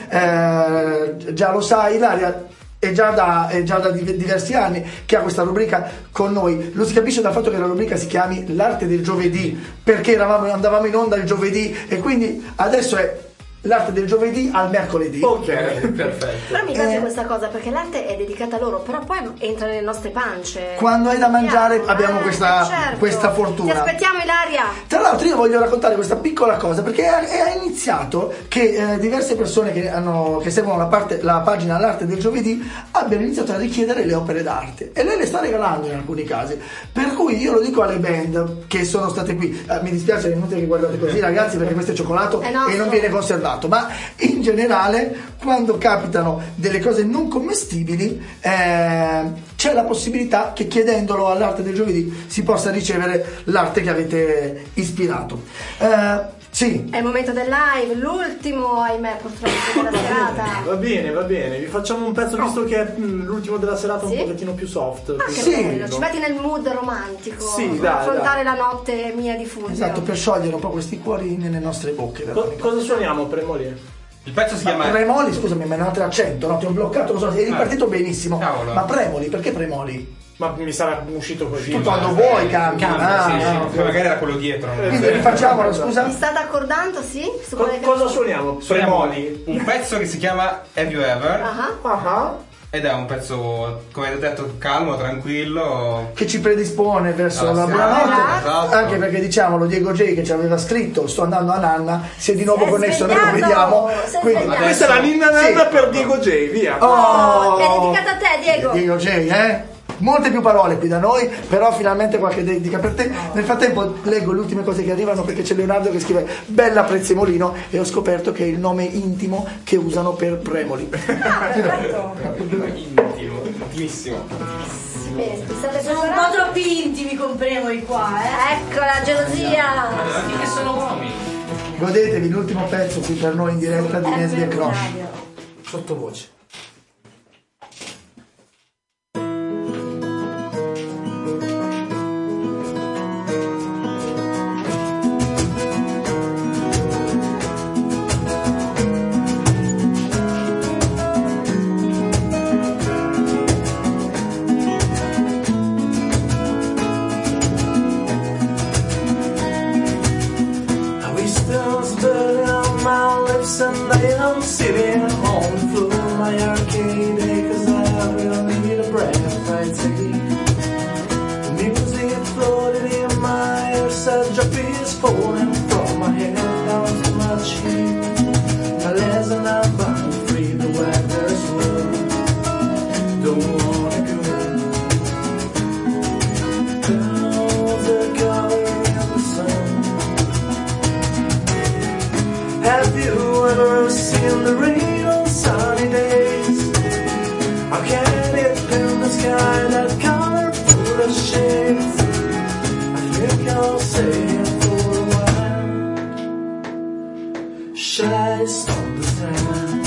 eh, già lo sa, Ilaria è già da, è già da div- diversi anni che ha questa rubrica con noi. Lo si capisce dal fatto che la rubrica si chiami L'arte del giovedì, perché eravamo, andavamo in onda il giovedì, e quindi adesso è l'arte del giovedì al mercoledì. Ok, perfetto. Però mi piace Eh. questa cosa, perché l'arte è dedicata a loro, però poi entra nelle nostre pance. Quando hai da mangiare abbiamo Eh, questa, certo. questa fortuna. Ti aspettiamo, Ilaria. Tra l'altro io voglio raccontare questa piccola cosa, perché è, è iniziato che eh, diverse persone che, hanno, che seguono la, parte, la pagina L'arte del giovedì abbiano iniziato a richiedere le opere d'arte, e lei le sta regalando in alcuni casi, per cui io lo dico alle band che sono state qui. Eh, mi dispiace, è inutile che guardate così, ragazzi, perché questo è cioccolato È nostro. e non viene conservato, ma in generale quando capitano delle cose non commestibili eh, c'è la possibilità che chiedendolo all'arte del giovedì si possa ricevere l'arte che avete ispirato. Eh, sì. È il momento del live, l'ultimo, ahimè, purtroppo, della serata. Va bene, va bene. Vi facciamo un pezzo, visto che è mm, l'ultimo della serata, Sì? un pochettino più soft. Ah, più che Sì. bello, ci metti nel mood romantico. Sì, per dai, affrontare la notte mia di Fulvio. Esatto, per sciogliere un po' questi cuori nelle nostre bocche. Co- cosa suoniamo, Premoli? Il pezzo si chiama Premoli, scusami, mi hai mandato l'accento, no? Ti ho bloccato, lo so, eri partito benissimo. Cavolo. Ma Premoli, perché Premoli? Ma mi sarà uscito così. Tu quando vuoi cambi. Cambia, Ah, sì, sì, no. poi magari era quello dietro. Quindi rifacciamolo, scusa. Vi state accordando, sì? Su Co- quale cosa canzone? suoniamo? Suoniamo Premoli. un pezzo che si chiama Have You Ever? Ah, Ah, Ed è un pezzo, come hai detto, calmo, tranquillo. Che ci predispone verso Alla la serata, buonanotte. esatto. Anche perché diciamolo, Diego J che ci aveva scritto sto andando a Nanna si è di nuovo Si è connesso, noi lo svegliato, vediamo. si è Quindi svegliato. questa è la ninna nanna Sì. per Diego J, via. Oh, è dedicata a te, Diego. Diego J, eh? Molte più parole qui da noi, però finalmente qualche dedica per te. Nel frattempo leggo le ultime cose che arrivano, perché c'è Leonardo che scrive Bella Prezzemolino, e ho scoperto che è il nome intimo che usano per Premoli. Intimo, intimissimo. Bene, vi state Sono un preparati? po' troppi intimi con Premoli qua, eh. Ecco la gelosia. Che sono uomini. Godetevi l'ultimo pezzo qui per noi in diretta di Nesby e Croce. Sottovoce. I wish there was burning on my lips and I am sitting on the floor of my arcade, cause I really need a breath I take. The music floated in my ears, a drop is falling from my head down to my cheek. My legs are not bound free to where there's room. Don't wanna go. Clouds are coloring the sun. Have you ever seen the rain on sunny days? How can it paint the sky that color full of shades? I think I'll say it for a while. Should I stop the time?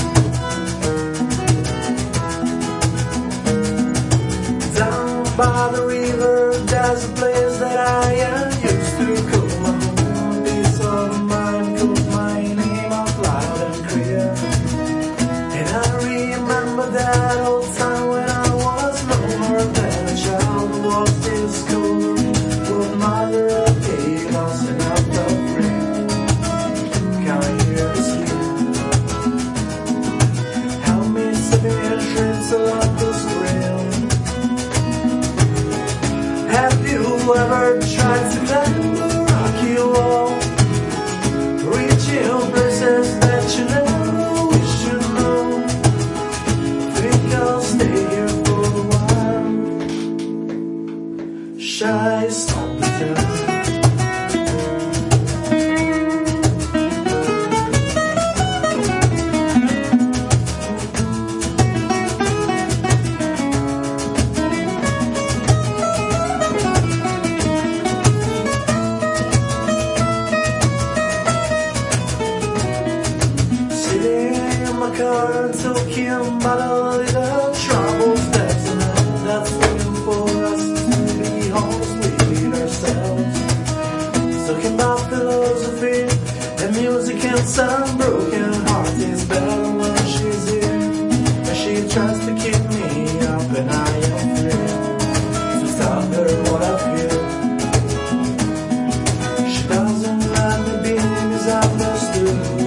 Down by the river, there's a place that I am used to call my home. Peace of mind, call my name out loud and clear. And I my car and took him by the little trouble steps, and then that's waiting for us to be home sweet ourselves. Talking about philosophy and music and some broken heart is better when she's here, and she tries to keep me up and I am free to tell her what I feel. She doesn't let me be misunderstood.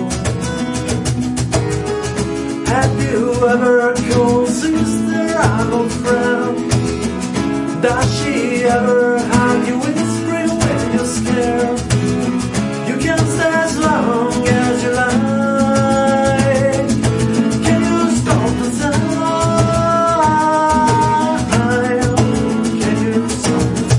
Have you ever called sister an old friend? Does she ever hug you whispering when you're scared? You can stay as long as you like. Can you stop the time? Can you stop the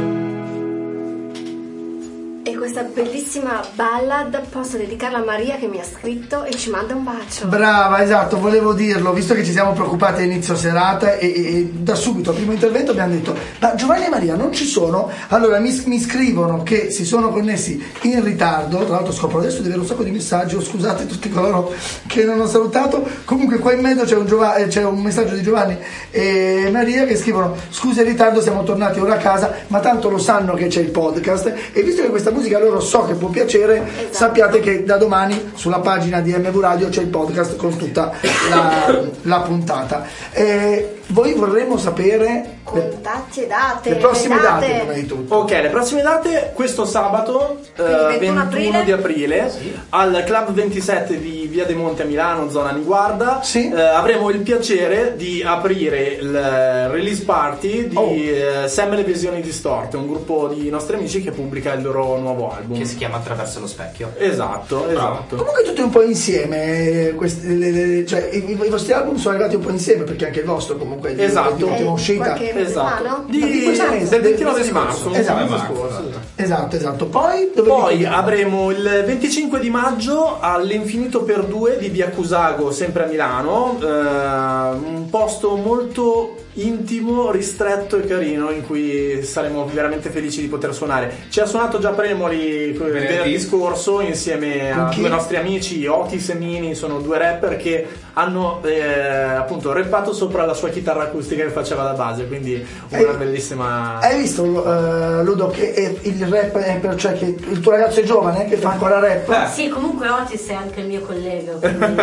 time? E questa bellissima ballad posso dedicarla a Maria che mi ha scritto e ci manda un bacio. Brava, esatto, volevo dirlo, visto che ci siamo preoccupati a inizio serata e, e, e da subito al primo intervento abbiamo detto ma Giovanni e Maria non ci sono, allora mi, mi scrivono che si sono connessi in ritardo, tra l'altro scopro adesso di avere un sacco di messaggi, oh, scusate tutti coloro che non ho salutato, comunque qua in mezzo c'è un, Giova- c'è un messaggio di Giovanni e Maria che scrivono scusa il ritardo, siamo tornati ora a casa, ma tanto lo sanno che c'è il podcast e visto che questa musica a loro so che può piacere, esatto. Sappiate che da domani sulla pagina di M V Radio c'è il podcast con tutta la, la puntata. E voi vorremmo sapere contatti e date, le prossime le date. date prima di tutto. Ok, le prossime date questo sabato eh, ventuno aprile. di aprile sì. Al Club ventisette di Via dei Monti a Milano, zona Niguarda, sì. eh, avremo il piacere di aprire il release party di oh. eh, Sam e le visioni distorte, un gruppo di nostri amici che pubblica il loro nuovo album che si chiama Attraverso lo specchio. Esatto, esatto. Comunque tutti un po' insieme, questi, le, le, cioè i, i vostri album sono arrivati un po' insieme perché anche il vostro comunque è di, esatto. di ultima uscita. Esatto. Di, di questo mese, del ventinove di marzo. Esatto, scorso. esatto, esatto. Poi, dove Poi avremo il venticinque di maggio all'Infinito per due di Via Cusago, sempre a Milano, eh, un posto molto intimo, ristretto e carino in cui saremo veramente felici di poter suonare. Ci ha suonato già Premoli venerdì scorso insieme a due nostri amici Otis e Mini, sono due rapper che hanno eh, appunto rappato sopra la sua chitarra acustica che faceva da base, quindi una hai, bellissima. Hai visto uh, Ludo che è il rap è per, cioè che il tuo ragazzo è giovane che fa ancora rap? Eh. Sì, comunque Otis è anche il mio collega.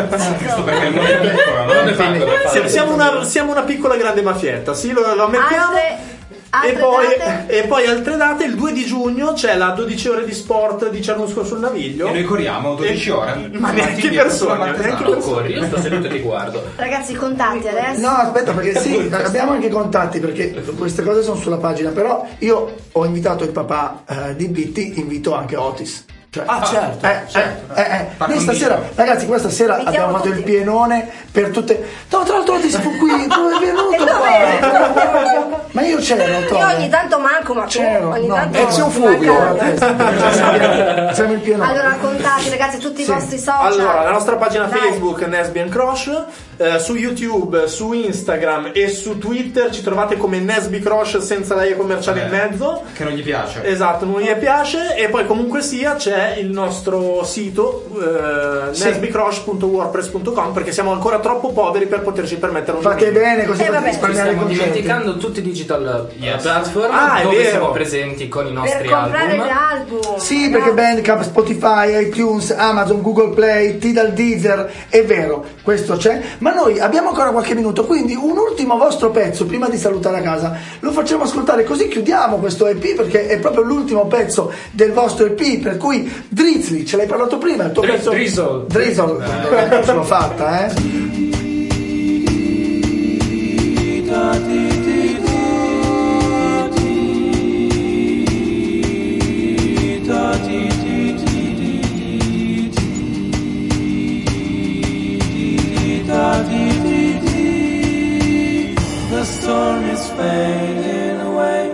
Siamo una, siamo una piccola grande mafietta, sì, lo, lo ammettiamo. Altre... E poi, e poi altre date, il due di giugno c'è la dodici ore di sport di Cernusco sul Naviglio. E noi corriamo dodici ore. Ma neanche persone, neanche tu corri, io sto seduto e ti guardo. Ragazzi, contatti adesso. No, aspetta, perché sì, abbiamo anche contatti, perché queste cose sono sulla pagina, però io ho invitato il papà eh, di Bitti, invito anche Otis. Cioè, ah, certo, eh, certo. Eh, eh, eh. Noi stasera, ragazzi, questa sera Vediamo abbiamo fatto tutti. il pienone per tutte. No, tra l'altro Otis fu qui, dove è venuto qua? Ma io c'ero, io ogni tanto manco, ma tu c'ero, ogni no. tanto E c'è un Fulvio. Siamo il pienone. Allora contatti ragazzi tutti Sì. i vostri social. Allora, la nostra pagina Dai. Facebook Nesby and Crosh, eh, su YouTube, su Instagram e su Twitter ci trovate come Nesby Crosh senza la E commerciale Eh, in mezzo. Che non gli piace. Esatto, non gli piace. E poi comunque sia c'è il nostro sito eh, Sì. nesby crosh punto wordpress punto com perché siamo ancora troppo poveri per poterci permettere un Fate dominio. bene così Eh, potete vabbè. risparmiare i Stiamo concerti. dimenticando tutti i digital Yes. platform Ah, è dove vero. siamo presenti con i Per nostri comprare album. l'album. Sì, perché Bandcamp, Spotify, iTunes, Amazon, Google Play, Tidal, Deezer, è vero, questo c'è, ma noi abbiamo ancora qualche minuto, quindi un ultimo vostro pezzo prima di salutare a casa, lo facciamo ascoltare così chiudiamo questo E P perché è proprio l'ultimo pezzo del vostro E P, per cui Drizzly, ce l'hai parlato prima, il tuo Dri- pezzo Drizzle. Drizzle, eh, ce l'ho fatta, eh. The storm is fading away.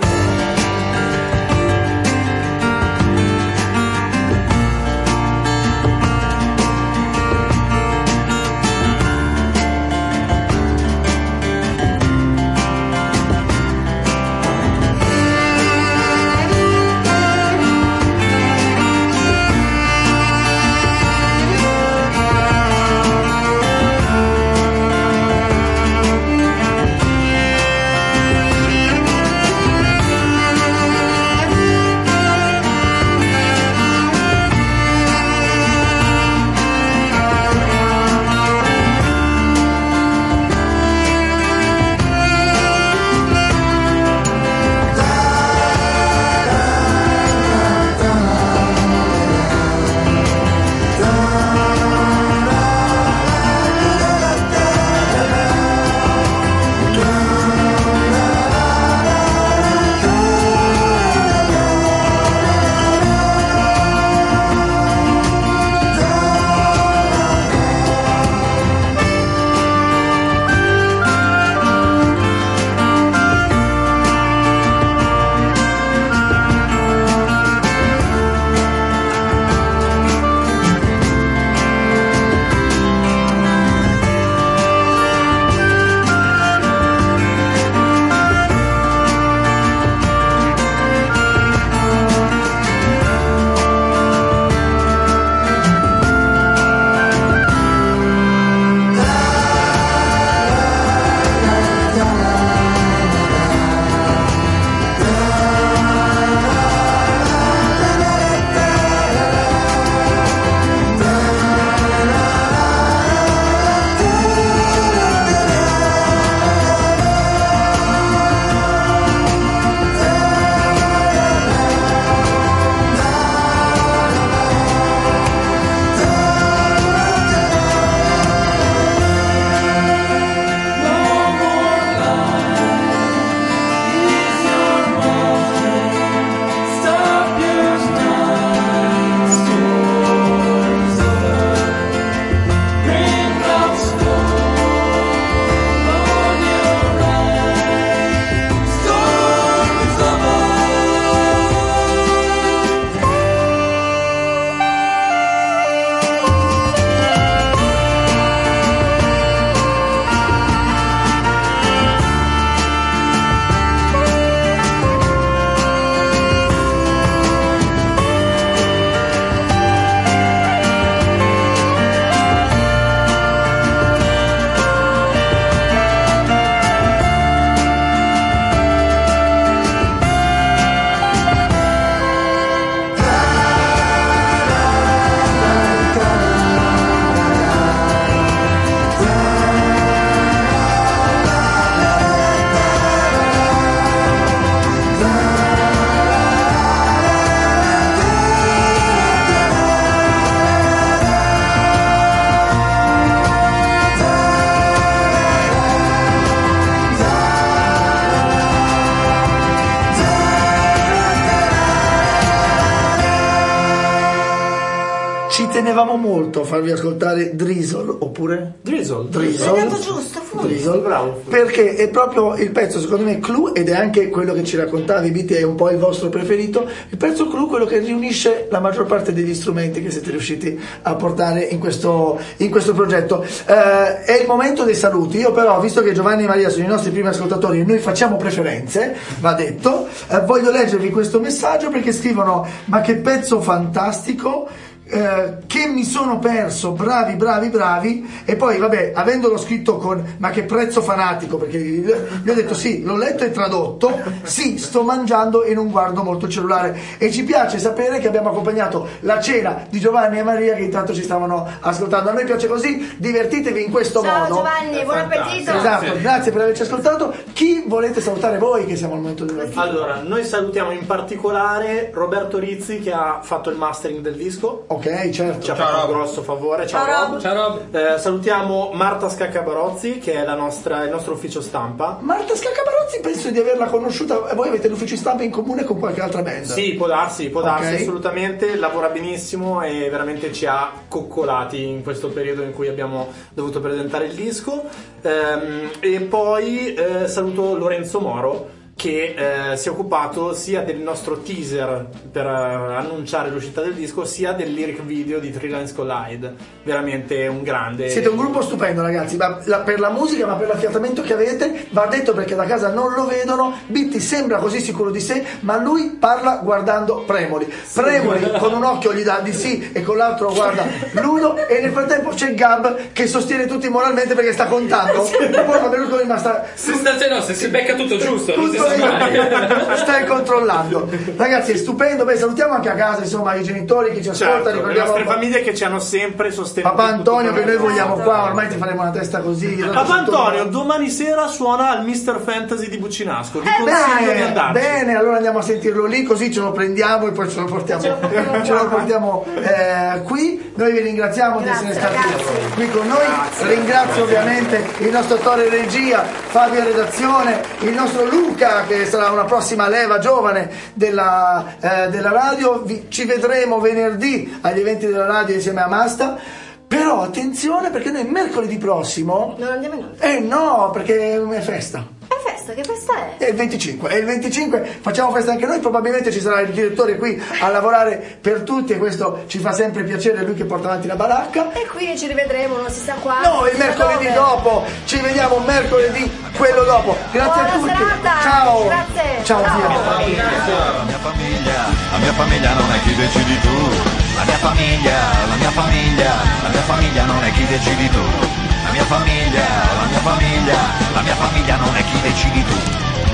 tenevamo molto a farvi ascoltare Drizzle, oppure? Drizzle. Drizzle. Hai detto giusto, fu. Drizzle. Bravo. Perché è proprio il pezzo, secondo me, clou, ed è anche quello che ci raccontavi, Viti, è un po' il vostro preferito. Il pezzo clou, quello che riunisce la maggior parte degli strumenti che siete riusciti a portare in questo, in questo progetto. Eh, è il momento dei saluti. Io però, visto che Giovanni e Maria sono i nostri primi ascoltatori e noi facciamo preferenze, va detto, eh, voglio leggervi questo messaggio perché scrivono: ma che pezzo fantastico, eh, che mi sono perso, bravi bravi bravi. E poi vabbè, avendolo scritto con ma che prezzo fanatico, perché gli ho detto sì, l'ho letto e tradotto, sì, sto mangiando e non guardo molto il cellulare. E ci piace sapere che abbiamo accompagnato la cena di Giovanni e Maria, che intanto ci stavano ascoltando. A noi piace così, divertitevi in questo Ciao modo. Giovanni, buon appetito. Esatto, grazie per averci ascoltato. Chi volete salutare voi, che siamo al momento del Allora, noi salutiamo in particolare Roberto Rizzi, che ha fatto il mastering del disco. Ok, certo. Ci ha fatto un grosso favore. Ciao, Ciao, Rob. Rob. Ciao Rob. Eh, salutiamo Marta Scaccabarozzi, che è la nostra, il nostro ufficio stampa. Marta Scaccabarozzi penso di averla conosciuta. Voi avete l'ufficio stampa in comune con qualche altra band? Sì, può darsi, può darsi, Ok. assolutamente. Lavora benissimo e veramente ci ha coccolati in questo periodo in cui abbiamo dovuto presentare il disco. Ehm, e poi eh, saluto Lorenzo Moro, che eh, si è occupato sia del nostro teaser per eh, annunciare l'uscita del disco, sia del lyric video di Three Lines Collide. Veramente un grande. Siete un gruppo stupendo, ragazzi, ma la- per la musica, ma per l'affiatamento che avete, va detto, perché da casa non lo vedono. Bitti sembra così sicuro di sé, ma lui parla guardando Premoli. Premoli con un occhio gli dà di sì e con l'altro guarda l'uno, e nel frattempo c'è Gab che sostiene tutti moralmente perché sta contando. E poi va venuto ma sta Se, sta, se, no, se si becca tutto giusto, non si tutto sa mai. stai controllando. Ragazzi, è stupendo. Beh, salutiamo anche a casa, insomma, i genitori che ci ascoltano. Certo, le ricordiamo nostre famiglie che ci hanno sempre sostenuto. Papà Antonio, che noi vogliamo qua, Esatto. ormai ti faremo una testa così. Papà Antonio domani sera suona al mister Fantasy di Buccinasco. Vi Eh, consiglio di bene, andarci. bene, allora andiamo a sentirlo lì, così ce lo prendiamo e poi ce lo portiamo, ce lo portiamo eh, qui. Noi vi ringraziamo di essere stati qui con noi. Ringrazio ovviamente il nostro attore regia, Fabio in redazione, il nostro Luca, che sarà una prossima leva giovane della, eh, della radio. Vi- ci vedremo venerdì agli eventi della radio insieme a Masta. Però attenzione, perché noi mercoledì prossimo Non andiamo in onda. eh no, perché è festa. È festa, che festa è? È il venticinque, è il venticinque, facciamo festa anche noi, probabilmente ci sarà il direttore qui a lavorare per tutti e questo ci fa sempre piacere, lui che porta avanti la baracca. E quindi ci rivedremo, non si sa qua. No, il mercoledì dopo, ci vediamo mercoledì, quello dopo. Grazie Buona a tutti. serata. Ciao. Grazie. Ciao, Ciao. zia. La mia famiglia, la mia famiglia non è chi decidi tu. La mia famiglia, la mia famiglia, la mia famiglia non è chi decidi tu. La mia famiglia, la mia famiglia, la mia famiglia non è chi decidi tu.